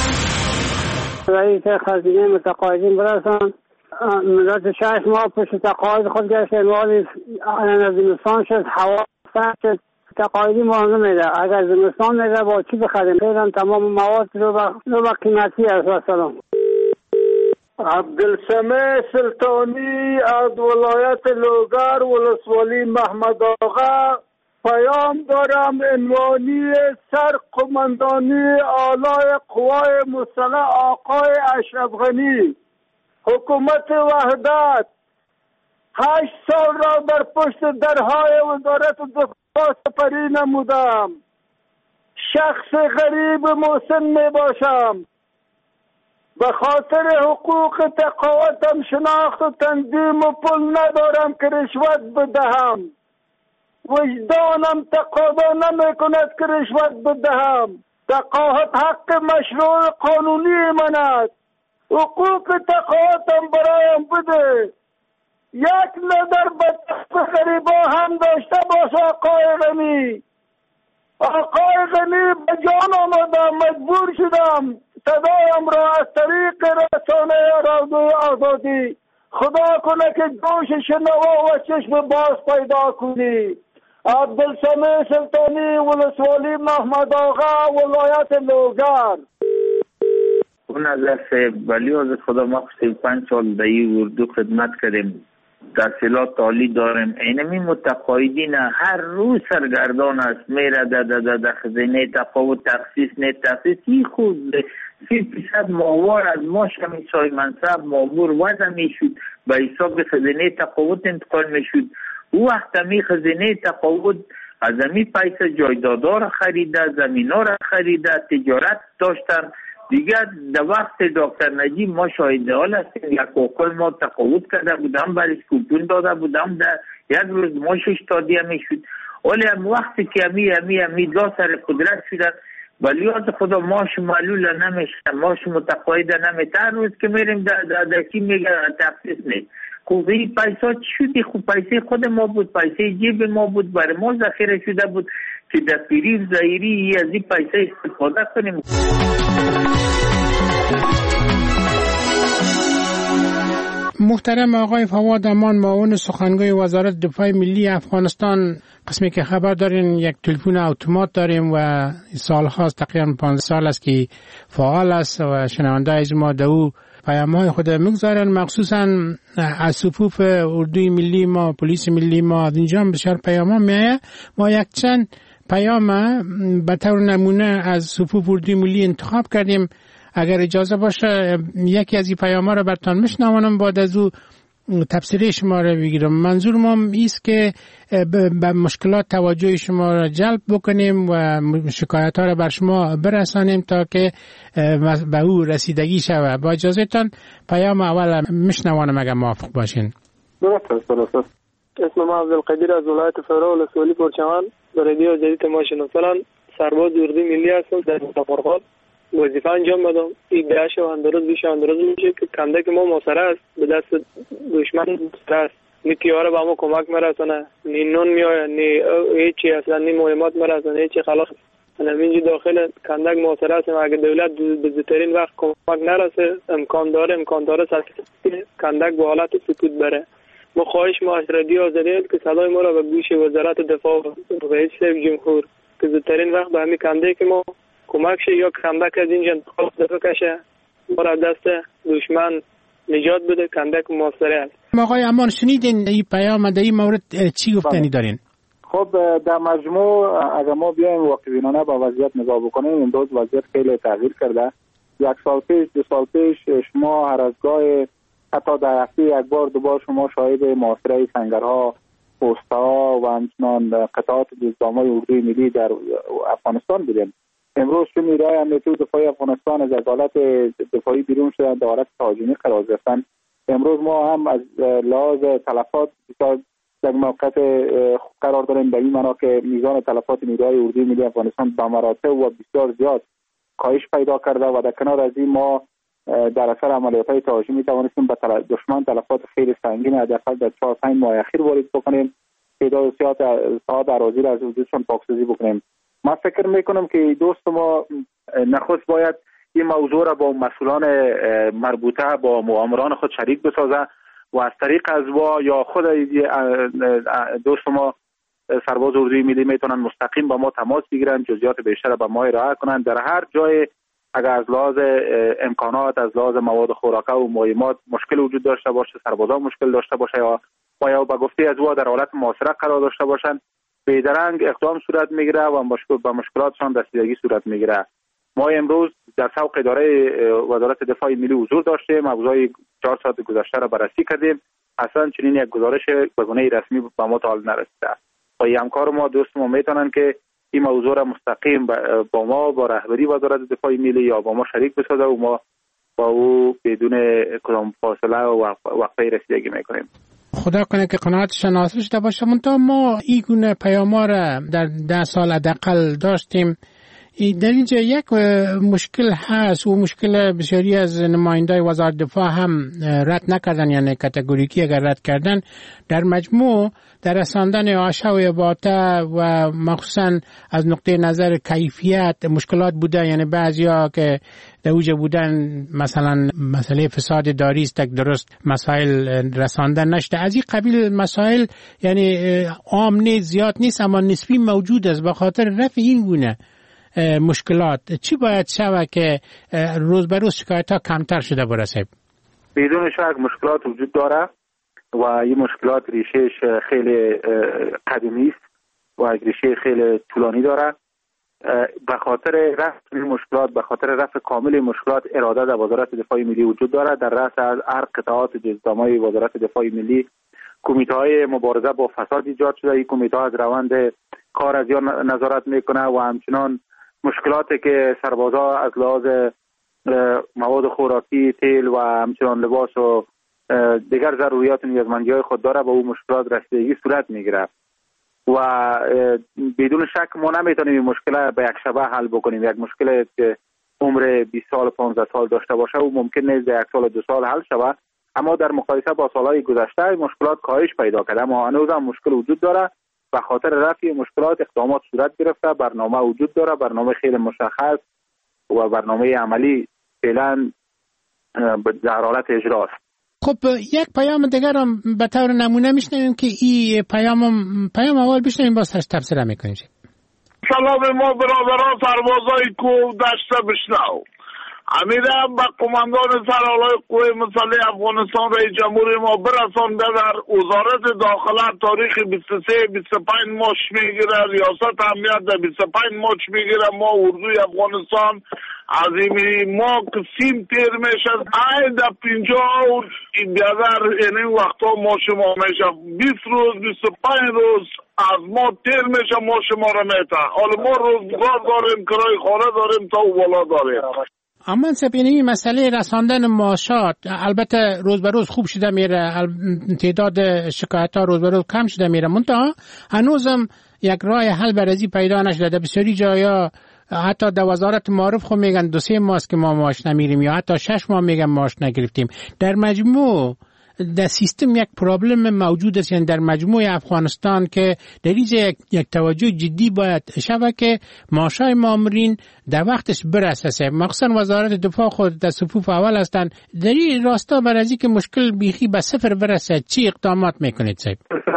رئیس خزینه متقاعدین برسان مدت شش ماه پشت تقاعد خود گشت انوال زمستان شد هوا سرد شد تقاعدی ماه نمیده. اگر زمستان میده با چی بخریم پیدم تمام مواد رو با قیمتی است. و سلام.
عبدالسمه سلطانی از ولایت لوگر ولسوالی محمد آقا پیام دارم. عنوانی سرقماندانی اعلی قوای مسلح آقای اشرف غنی حکومت وحدت هشت سال را بر پشت درهای وزارت دفاع سپری نمودم. شخص غریب محسن می باشم. به خاطر حقوق تقاعدم شناخت و تنظیم و پول ندارم که رشوت بدهم. وجدانم تقاضا نمی کند که رشوت بدهم.
تقاعد حق مشروع قانونی من است. حقوق تقاعدم برایم بده. یک نظر به دست غریبا هم داشته باش آقای غنی. آقای غنی به جان آمدم، مجبور شدم صدایم را از طریق رسانه رادیو آزادی خدا کنه که گوش شنوا و چشم باز پیدا کنی. عبدالسمیع سلطانی، ولسوالی محمد آقا، ولایت لوگر.
اون نظر سے ولی از خدا ما سی پنج سال در اردو خدمت کردیم، تحصیلات عالی داریم. اینمی متقاعدین هر روز سرگردان است، میره در در در خزینه تقاعد تخصیص نه تخصیص ای خود سی فیصد ماهوار از ماش همی سای منصب مامور وضع میشود به حساب خزینه تقاعد انتقال میشود. او وقت همی خزینه تقاعد از همی پیسه جایدادا را خریده، زمین ها را خریده، تجارت داشتن دیگه. در وقت دکتر نجیب ما شاهد حال هستیم، یک اوکل ما تقاعد کرده بودم، برش کوپون داده بودم، در یک روز ماشش تادیه میشود. ولی هم وقتی که همی همی همی لا سر قدرت شدن ولی از خدا ماش معلول نمیشه، ماش متقاعد نمیشه. هر روز که میریم در در در چی میگه تخصیص نیست. خب این پیسا چی شدی؟ خب پیسه خود ما بود، پیسه جیب ما بود، برای ما ذخیره شده بود که در پیری ظاهری از این پیسه استفاده کنیم.
محترم آقای فواد امان، معاون سخنگوی وزارت دفاع ملی افغانستان، قسمی که خبر دارین یک تلفن اتومات داریم و سال هاست، تقریبا پانزده سال است که فعال است و شنونده از ما در او پیام های خود میگذارن، مخصوصا از صفوف اردوی ملی ما، پلیس ملی ما، از اینجا بسیار پیام ها میایه. ما یک چند پیام به طور نمونه از صفوف اردوی ملی انتخاب کردیم. اگر اجازه باشه یکی از این پیام ها رو براتون میشنوانم، بعد از او تفسیر شما رو بگیرم. منظور ما ایست که به مشکلات توجه شما را جلب بکنیم و شکایت ها را بر شما برسانیم تا که به او رسیدگی شود. با اجازهتان پیام اول میشنوانم اگر موافق باشین.
درست است، درست است. اسم ما عبدالقدیر از ولایت فرا ولسوالی پرچمن. در رادیو جدید ما شناسان سرباز اردوی ملی هستم، در متفرقات وظیفه انجام بدم. این دهش و اندرز بیش اندرز میشه که کنده که ما محاصره است، به دست دشمن محاصره است. نی تیاره با ما کمک مرسانه، نی نون میآید، نی هیچی اصلا، نی مهمات مرسانه، هیچی خلاص. همینجی داخل کندک محاصره است. اگه دولت به زودترین وقت کمک نرسه، امکان داره امکان داره کندک به حالت سکوت بره. ما خواهش ما از رادیو آزادی که صدای ما را به گوش وزارت دفاع و رئیس جمهور که زودترین وقت به همین کنده که ما کمک شه یا کندک از اینجا انتقال بکشه، ما را دست دشمن نجات بده. کندک محاصره است.
آقای امان شنیدین این پیام در این مورد چی گفتنی دارین؟
خب در مجموع اگر ما بیایم واقعینانه با وضعیت نگاه بکنیم، امروز وضعیت خیلی تغییر کرده. یک سال پیش، دو سال پیش شما هر از گاه حتی در هفته یک بار دو بار شما شاهد محاصره سنگرها، پست‌ها و همچنان قطعات دزدامای اردوی ملی در افغانستان بودیم. امروز چون نیروهای امنیتی دفاعی افغانستان از حالت دفاعی بیرون شدن، در حالت تهاجمی قرار گرفتن. امروز ما هم از لحاظ تلفات بسیار در موقعیت قرار داریم، به این معنا که میزان تلفات نیروهای اردوی ملی افغانستان به مراتب و بسیار زیاد کاهش پیدا کرده و در کنار از این ما در اثر عملیات‌های تهاجمی توانستیم به دشمن تلفات خیلی سنگین حداقل در چهار پنج ماه اخیر وارد بکنیم، تعداد زیاد ساعات اراضی را از وجودشان پاکسازی بکنیم. من فکر میکنم که دوست ما نخست باید این موضوع را با مسئولان مربوطه با مؤامران خود شریک بسازه و از طریق از وا یا خود دوست ما سرباز اردوی ملی میتونن مستقیم با ما تماس بگیرن، جزئیات بیشتر با ما ارائه کنن. در هر جای اگر از لحاظ امکانات، از لحاظ مواد خوراکه و مایمات مشکل وجود داشته باشه، سربازان مشکل داشته باشه یا با یا به گفته از وا در حالت محاصره قرار داشته باشن، بیدرنگ اقدام صورت میگیره و مشکل با مشکلاتشان رسیدگی صورت میگیره. ما امروز در سوق اداره وزارت دفاع ملی حضور داشتیم، موضوع چهار ساعت گذشته را بررسی کردیم. اصلا چنین یک گزارش به گونه رسمی به ما تا حال نرسیده. با همکار ما دوست ما میتونن که این موضوع را مستقیم با ما با رهبری وزارت دفاع ملی یا با ما شریک بسازه و ما با او بدون کدام فاصله و وقفه رسیدگی میکنیم.
خدا کنه که قناعتشان حاصل شده باشه. منتها ما این گونه پیاما را در ده سال حداقل داشتیم. در اینجا یک مشکل هست و مشکل بسیاری از نمایندای وزارت دفاع هم رد نکردن، یعنی کاتگوریکی اگر رد کردن، در مجموع در رساندن آشا و اباطه و مخصوصا از نقطه نظر کیفیت مشکلات بوده. یعنی بعضیا که در اوج بودن مثلا مسئله فساد داری است درست مسائل رساندن نشده، از این قبیل مسائل یعنی عام نیست، زیاد نیست، اما نسبی موجود است. به خاطر رفع این گونه مشکلات چی باید شود که روز به روز شکایت ها کمتر شده برسه؟
بدون شک مشکلات وجود داره و این مشکلات ریشهش خیلی قدیمی است و ریشه خیلی طولانی داره. به خاطر رفع مشکلات، به خاطر رفع کامل مشکلات، اراده در وزارت دفاع ملی وجود داره. در رأس از هر قطعات جزدامای وزارت دفاع ملی کمیته های مبارزه با فساد ایجاد شده. این کمیته ها از روند کار از یا نظارت میکنه و همچنان مشکلاتی که سربازا از لحاظ مواد خوراکی، تیل و همچنان لباس و دیگر ضروریات نیازمندی های خود داره، با اون مشکلات رسیدگی صورت میگیره و بدون شک ما نمیتونیم این مشکل به یک شبه حل بکنیم. یک مشکل که عمر بیست سال پانزده سال داشته باشه و ممکن نیست در یک سال دو سال حل شود، اما در مقایسه با سالهای گذشته مشکلات کاهش پیدا کرده، اما هنوز هم مشکل وجود داره. به خاطر رفع مشکلات اقدامات صورت گرفته، برنامه وجود داره، برنامه خیلی مشخص و برنامه عملی فعلا در حالت اجراست.
خب یک پیام دیگر هم به طور نمونه میشنویم که این پیام پیام اول بشنویم باز تفسیر میکنیم.
سلام ما برادران سربازای کو دشت بشنو. امیرم با قماندان سرآلای قوه مسلح افغانستان رئیس جمهوری ما برسانده در وزارت داخله تاریخ بیست و سه بیست و پنج مارچ میگیره، ریاست امنیت در بیست و پنج مارچ میگیره. ما اردوی افغانستان عظیمی ما کسیم تیر میشه ای در پینجاه و بیادر این وقتا ما شما میشه بیست روز بیست و پنج روز از ما تیر میشه، ما شما رو میته. حالا ما روزگار داریم، کرای خانه داریم، تا و بالا داریم.
اما سپینی مسئله رساندن معاشات البته روز به روز خوب شده میره، تعداد شکایت ها روز به روز کم شده میره، منتها هنوزم یک راه حل برازی پیدا نشده. در بسیاری جایا حتی در وزارت معارف خود میگن دو سه ماست که ما معاش نمیریم یا حتی شش ماه میگن معاش نگرفتیم. در مجموع در سیستم یک پرابلم موجود است، یعنی در مجموع افغانستان که در اینجا یک, یک توجه جدی باید شود که معاشای مامورین در وقتش برسه. مخصوصا وزارت دفاع خود در صفوف اول هستند. در این راستا برای اینکه مشکل بیخی به صفر برسه چی اقدامات میکنید صاحب؟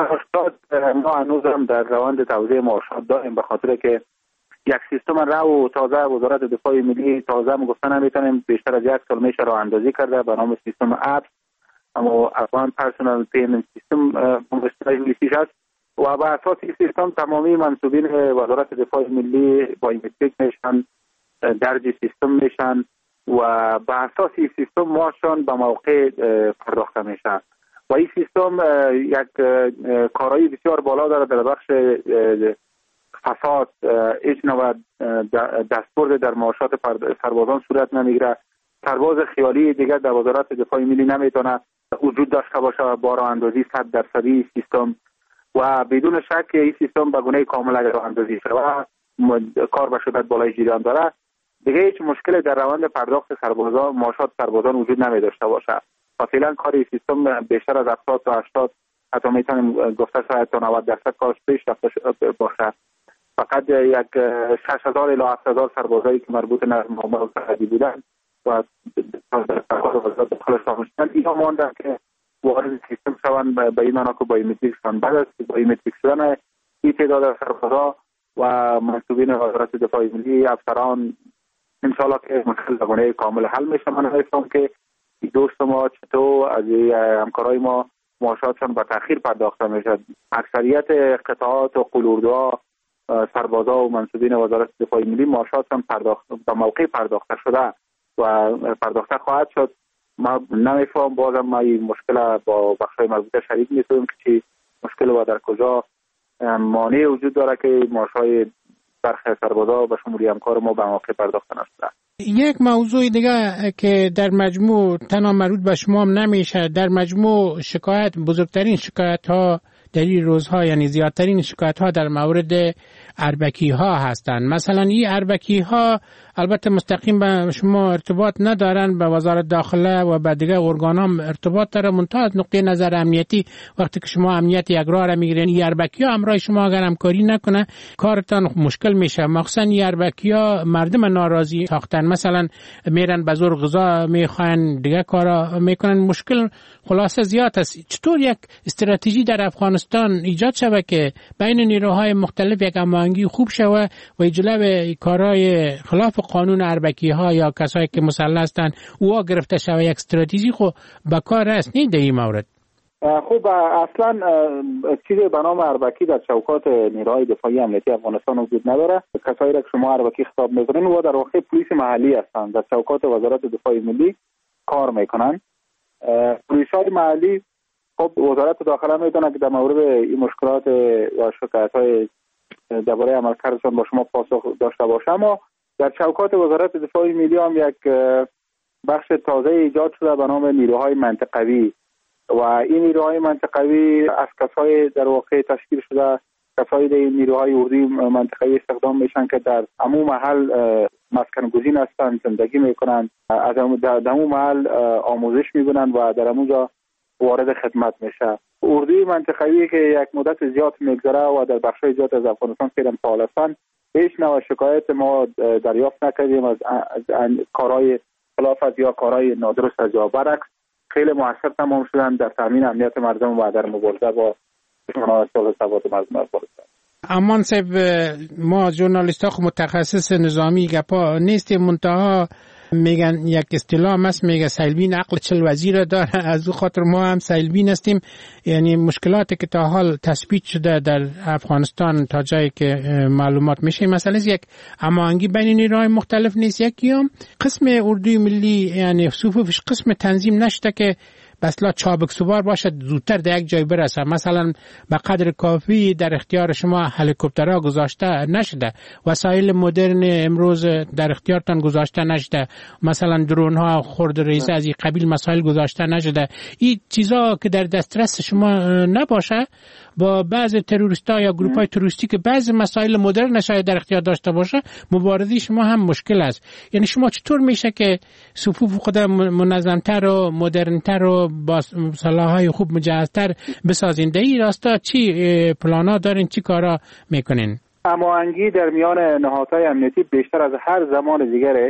ما هنوز هم در روند توزیع معاشات داریم، به خاطر که یک سیستم رو تازه وزارت دفاع ملی تازه هم گفتن نمیتونیم بیشتر از یک سال میشه راه اندازی کرده به نام سیستم اپس، اما افغان پرسونال پیمنت سیستم به انگلیسیش است و به اساس این سیستم تمامی منصوبین وزارت دفاع ملی بایومتریک میشن، درج سیستم میشن و به اساس این سیستم ماشون به موقع پرداخته میشه و این سیستم یک کارایی بسیار بالا داره در بخش فساد. هیچ نوع دستور در معاشات سربازان صورت نمیگیره. سرباز خیالی دیگر در وزارت دفاع ملی نمیتونه وجود داشته باشه با راه اندازی صد درصدی سیستم و بدون شک این سیستم به گونه کامل اگر راه اندازی شود کار به شدت بالای جریان داره، دیگه هیچ مشکل در روند پرداخت سربازان معاشات سربازان وجود نمی داشته باشه و فعلا کار این سیستم بیشتر از هفتاد تا هشتاد حتی میتونیم گفته شاید تا نود درصد کارش پیش رفته باشه. فقط یک شش هزار الی هفت هزار سربازایی که مربوط به معاملات سرحدی بودن و اینا ماندن که وارد سیستم شوند به این معنا که بایومتریک شوند. بعد از بایومتریک شدن این تعداد سربازا و منصوبین وزارت دفاع ملی افسران انشاءالله که مشکل به گونه کامل حل میشه. من نمی‌فهمم که دوست ما چطور از همکارای ما معاشاتشون به تأخیر پرداخته میشه. اکثریت قطعات و قلوردوها سربازا و منصوبین وزارت دفاع ملی معاشاتشون پرداخت به موقع پرداخته شده و پرداخته خواهد شد. ما نمیفهم بازم ما این مشکل با بخشای مربوطه شریک میشویم که چی مشکل و در کجا مانع وجود داره که معاشای برخی سربازا به شمولی همکار ما به موقع پرداخته نشده.
یک موضوع دیگه که در مجموع تنها مربوط به شما هم نمیشه، در مجموع شکایت بزرگترین شکایت ها در این روزها یعنی زیادترین شکایت ها در مورد اربکی ها هستند. مثلا این اربکی ها البته مستقیم به شما ارتباط ندارن، به وزارت داخله و به دیگه ارگان هم ارتباط داره، منتها از نقطه نظر امنیتی وقتی که شما امنیت یک راه را میگیرین، این اربکی ها همراه شما اگر همکاری نکنه کارتان مشکل میشه. مخصوصا این اربکی ها مردم ناراضی ساختن، مثلا میرن به زور غذا میخوان، دیگه کارا میکنن، مشکل خلاصه زیاد است. چطور یک استراتژی در افغانستان ایجاد شود که بین نیروهای مختلف یک هماهنگی خوب شود و جلوی کارهای خلاف قانون اربکی ها یا کسایی که مسلح هستند او گرفته شود؟ یک استراتژی خو به کار است نه در این مورد؟
خوب، اصلا چیزی به نام اربکی در چوکات نیروهای دفاعی امنیتی افغانستان وجود نداره. کسایی را که شما اربکی خطاب میکنین و در واقع پلیس محلی هستند، در چوکات وزارت دفاع ملی کار میکنن. پلیس‌های محلی خب وزارت داخله میدونه که در مورد این مشکلات و شکایت‌های درباره عملکردشان با شما پاسخ داشته باشه، اما در چوکات وزارت دفاع ملی هم یک بخش تازه ایجاد شده به نام نیروهای منطقوی و این نیروهای منطقوی از کسای در واقع تشکیل شده، کسای در نیروهای اردوی منطقوی استخدام میشن که در عموم محل مسکن گزین هستند، زندگی میکنند، از در عموم محل آموزش میبینند و در اونجا وارد خدمت میشه. اردوی منطقوی که یک مدت زیاد میگذره و در بخشای زیاد از افغانستان فعلا فعال هستند، هیچ نوع شکایت ما دریافت نکردیم از, از, از کارهای خلافت یا کارهای نادرست از جا. برعکس خیلی موثر تمام شدن در تامین امنیت مردم و در مبارزه با دشمنان ثبات مردم افغانستان.
امان صاحب، ما ژورنالیست ها متخصص نظامی گپا نیستیم، منتها میگن یک اصطلاح هست میگه سیلبین عقل چل وزیر داره، از او خاطر ما هم سیلبین هستیم. یعنی مشکلاتی که تا حال تثبیت شده در افغانستان تا جایی که معلومات میشه، مثلا یک هماهنگی بین نیروهای مختلف نیست. یکی هم قسم اردوی ملی یعنی صفوفش قسم تنظیم نشده که بسلا چابک سوار باشد زودتر در یک جای برسه. مثلا به قدر کافی در اختیار شما هلیکوپترها گذاشته نشده، وسایل مدرن امروز در اختیارتان گذاشته نشده، مثلا درون ها خرد ریزه از این قبیل مسائل گذاشته نشده. این چیزا که در دسترس شما نباشه، با بعض تروریستا یا گروپ های تروریستی که بعض مسائل مدرن شاید در اختیار داشته باشه، مبارزه شما هم مشکل است. یعنی شما چطور میشه که صفوف خود منظمتر و مدرنتر و با سلاح‌های خوب مجهزتر بسازین؟ در این راستا چی پلانا دارین، چی کارا میکنین؟
هماهنگی در میان نهادهای امنیتی بیشتر از هر زمان دیگر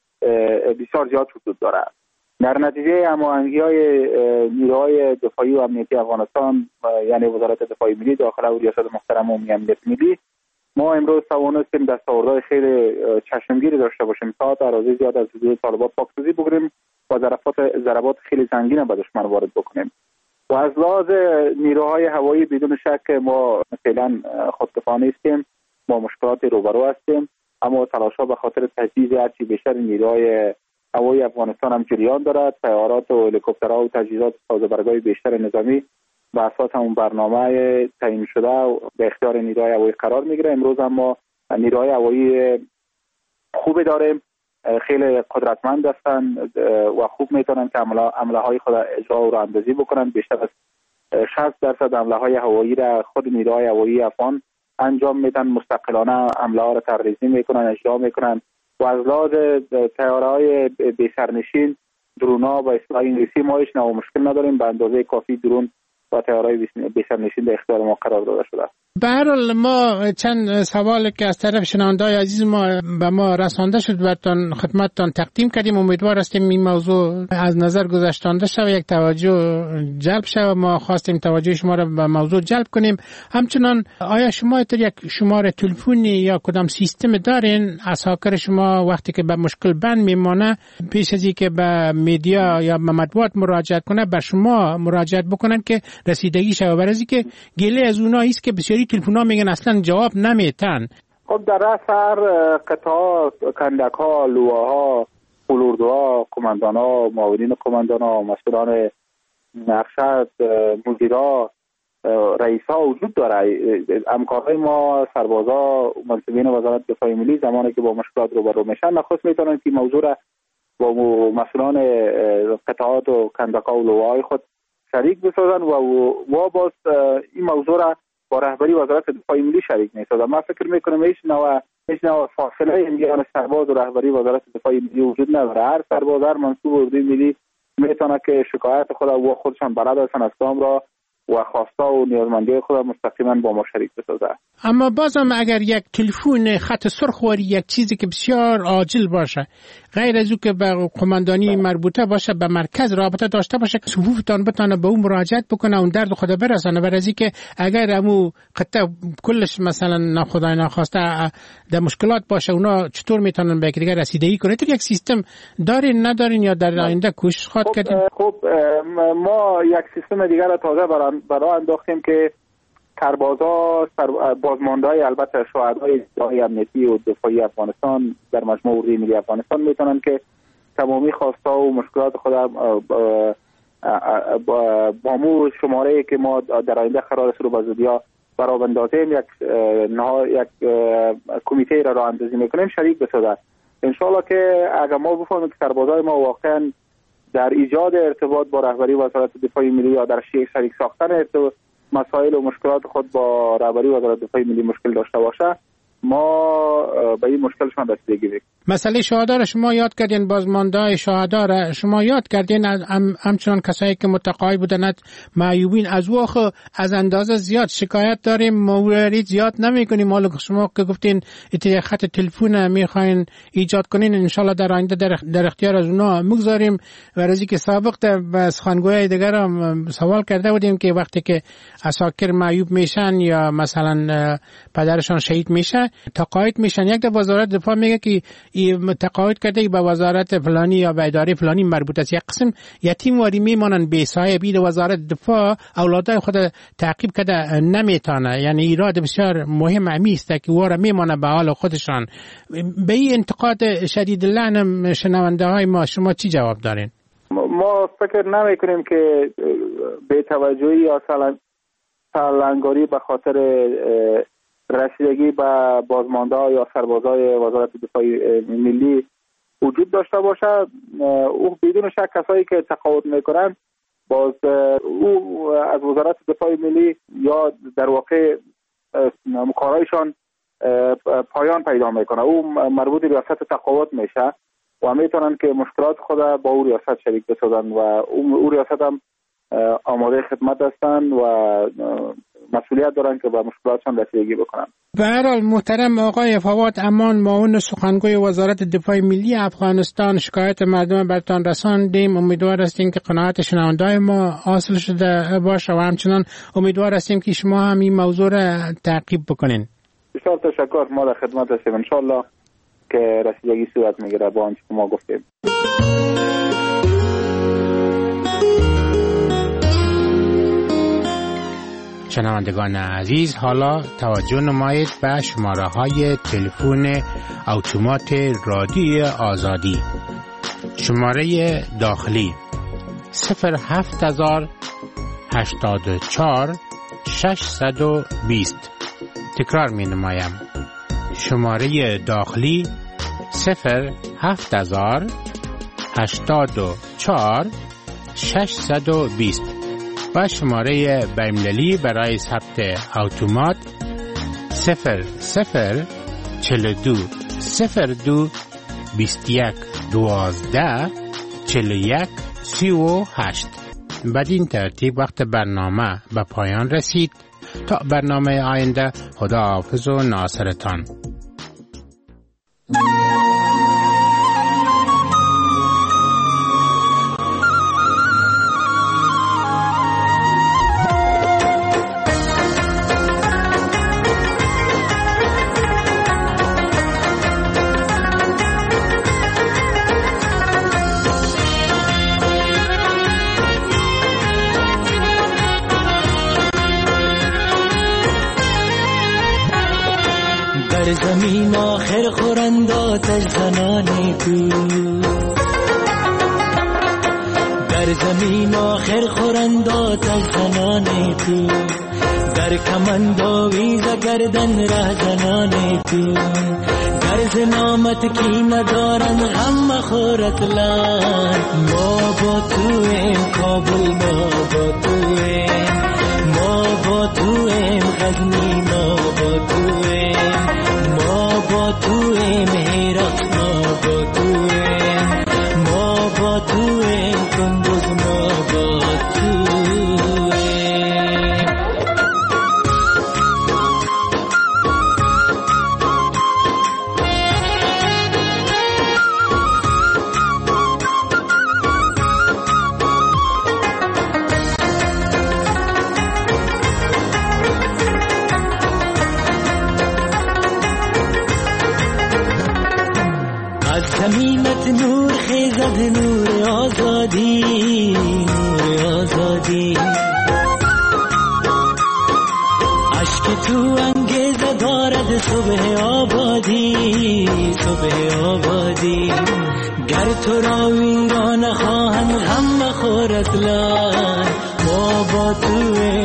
بسیار زیاد وجود دارد. در نتیجه هماهنگی‌های نیروهای دفاعی و امنیتی افغانستان یعنی وزارت دفاع ملی داخله و ریاست محترم عمومی امنیت ملی، ما امروز توانستیم دستاوردهای خیلی چشمگیری داشته باشیم تا اراضی زیاد از حدود طالبان پاکسازی بگیریم و ضربات ضربات خیلی سنگین به دشمن وارد بکنیم. و از لحاظ نیروهای هوایی بدون شک ما فعلا خودکفا نیستیم، ما مشکلات روبرو هستیم، اما تلاش‌ها به خاطر تجهیز هرچی بیشتر نیروهای هوایی افغانستان هم جریان دارد. طیارات و هلیکوپترها و تجهیزات سازوکارهای بیشتر نظامی به اساس همون برنامه تعیین شده به اختیار نیروهای هوایی قرار میگیره. امروز هم ما نیروهای هوایی خوبی داریم، خیلی قدرتمند هستند و خوب میتونن که حمله های خود اجرا و راهاندازی بکنن. بیشتر از شصت درصد حمله های هوایی را خود نیروهای هوایی افغان انجام میدن، مستقلانه حمله ها را ترریزی میکنن، اجرا میکنن. و از لحاظ طیاره های بی سرنشین، درون ها و اصطلاح انگلیسی ما هیچ نوع مشکل نداریم، به اندازه کافی درون و طیاره‌های بی سرنشین در اختیار ما قرار داده شده.
به هر حال ما چند سوال که از طرف شنونده‌های عزیز ما به ما رسانده شد براتون خدمتتان تقدیم کردیم. امیدوار هستیم این موضوع از نظر گذاشته شود، یک توجه جلب شود. ما خواستیم توجه شما را به موضوع جلب کنیم. همچنان آیا شما تر یک شماره تلفنی یا کدام سیستم دارین از هاکر شما وقتی که به مشکل بند میمانه پیش از اینکه به میدیا یا به مطبوعات مراجعه کنه بر شما مراجعت بکنن که رسیدگی شود؟ برای اینکه گله از اونها است که بسیاری تلفن‌ها میگن اصلا جواب نمیتن.
خب در اثر قطعات، کندک‌ها، لواها، قلوردوها، کماندان‌ها، معاونین کماندان‌ها، مسئولان ارشد، مدیرا، رئیس‌ها وجود داره. همکارای ما سربازا، منصبین وزارت دفاع ملی زمانی که با مشکلات روبرو میشن نخست میتونن که موضوع را با مسئولان قطعات و کندک‌ها و لواهای خود شریک بسازن و و باز این موضوع را با رهبری وزارت دفاع ملی شریک نیست. من فکر میکنم هیچ نوع هیچ نوع فاصله میان سرباز و رهبری وزارت دفاع ملی وجود نداره. هر سرباز هر منصوب اردوی ملی میتونه که شکایت خود و خودشان بلد هستن از کام را و خواستا و نیازمندی خود مستقیما با ما شریک بسازه.
اما بازم اگر یک تلفن خط سرخ واری یک چیزی که بسیار عاجل باشه، غیر از او که به قماندانی مربوطه باشه، به مرکز رابطه داشته باشه که صفوفتان بتونه به اون مراجعت بکنه اون درد خود برسانه. برای که اگر امو قطعه کلش مثلا ناخدای ناخواسته در مشکلات باشه، اونا چطور میتونن به یکدیگر رسیدگی کنه؟ تو یک سیستم دارین ندارین یا در آینده کوشش خواهد
خب
کردین؟
خب ما یک سیستم دیگر را تازه برای انداختیم که سربازا بازماندهای البته شهدای ادارای امنیتی و دفاعی افغانستان در مجموعه اردوی ملی افغانستان میتونن که تمامی خواستا و مشکلات خود با مو شماره که ما در آینده قرار است رو به زودیا برای اندازیم یک یک کمیته را راه اندازی میکنیم شریک بسازه. انشالله که اگر ما بفهمیم که سربازای ما واقعا در ایجاد ارتباط با رهبری وزارت دفاع ملی یا در شریک ساختن مسائل و مشکلات خود با رهبری وزارت دفاع ملی مشکل داشته باشه، ما به این مشکلشان رسیدگی میکنیم.
مسئله شهدا را شما یاد کردین، بازماندهای شهدا را شما یاد کردین، همچنان کسایی که متقاعد بودن معیوبین از واخ از اندازه زیاد شکایت داریم، مورد زیاد نمیکنیم. حالا شما که گفتین اتفاق خط تلفن میخواین ایجاد کنین، انشالله در آینده در, در اختیار از اونا میگذاریم. و رازی که سابق و سخنگوی دیگر هم سوال کرده بودیم که وقتی که عساکر معیوب میشن یا مثلا پدرشان شهید میشه تقاعد میشن، یک در وزارت دفاع میگه که تقاعد کرده به وزارت فلانی یا به اداره فلانی مربوط است. یک قسم یتیم واری میمانن بی سایه. بید وزارت دفاع اولادای خود تعقیب کرده نمیتونه، یعنی ایراد بسیار مهم امیست که واره میمانه به حال خودشان. به این انتقاد شدید لعنم شنونده های ما شما چی جواب دارین؟
ما فکر نمی کنیم که به توجهی یا سالنگاری به خاطر رسیدگی به بازمانده یا سربازای وزارت دفاع ملی وجود داشته باشه. او بدون شک کسایی که تقاعد میکنن باز او از وزارت دفاع ملی یا در واقع کارایشان پایان پیدا میکنه، او مربوط به ریاست تقاعد میشه و میتونن که مشکلات خود با او ریاست شریک بسازن و او ریاست هم آماده خدمت هستند و مسئولیت دارن که با مشکلاتشان رسیدگی بکنن.
به هر حال محترم آقای فواد امان، معاون سخنگوی وزارت دفاع ملی افغانستان، شکایت مردم برتان رساندیم. امیدوار هستیم که قناعت شنونده‌های ما حاصل شده باشه و همچنان امیدوار هستیم که شما هم این موضوع را تعقیب بکنین.
بسیار تشکر، ما در خدمت هستیم ان شاء الله که رسیدگی صورت میگیره با آنچه که ما گفتیم.
شنوندگان عزیز، حالا توجه نمایید به شماره های تلفن اتومات رادیو آزادی. شماره داخلی صفر هفت هزار هشتاد و چهار ششصد و بیست. تکرار می نمایم. شماره داخلی صفر هفت هزار هشتاد و چهار ششصد و بیست و شماره بین‌المللی برای ثبت اتومات صفر صفر چهل و دو صفر دو بیست و یک دوازده چهل و یک سی و هشت. بدین ترتیب وقت برنامه به پایان رسید. تا برنامه آینده، خدا حافظ و ناصرتان.
در زمین آخر خورند آتش زنان تو، در زمین آخر خورند آتش زنان تو، در کمند آویز گردن ره زنان تو، در زنامت کی ندارن غم خورت لان. ما با تو این کابل، ما با تو این، ما با تویم غزنی ما با تویم ما با تویم هرات ما با تویم ما با تویم کندوز ما با تویم زمینت نور خیزد نور آزادی نور آزادی عشق تو انگیزه دارد صبح آبادی صبح آبادی گر تو را ویران خواهند غم مخور اصلا ما با تویم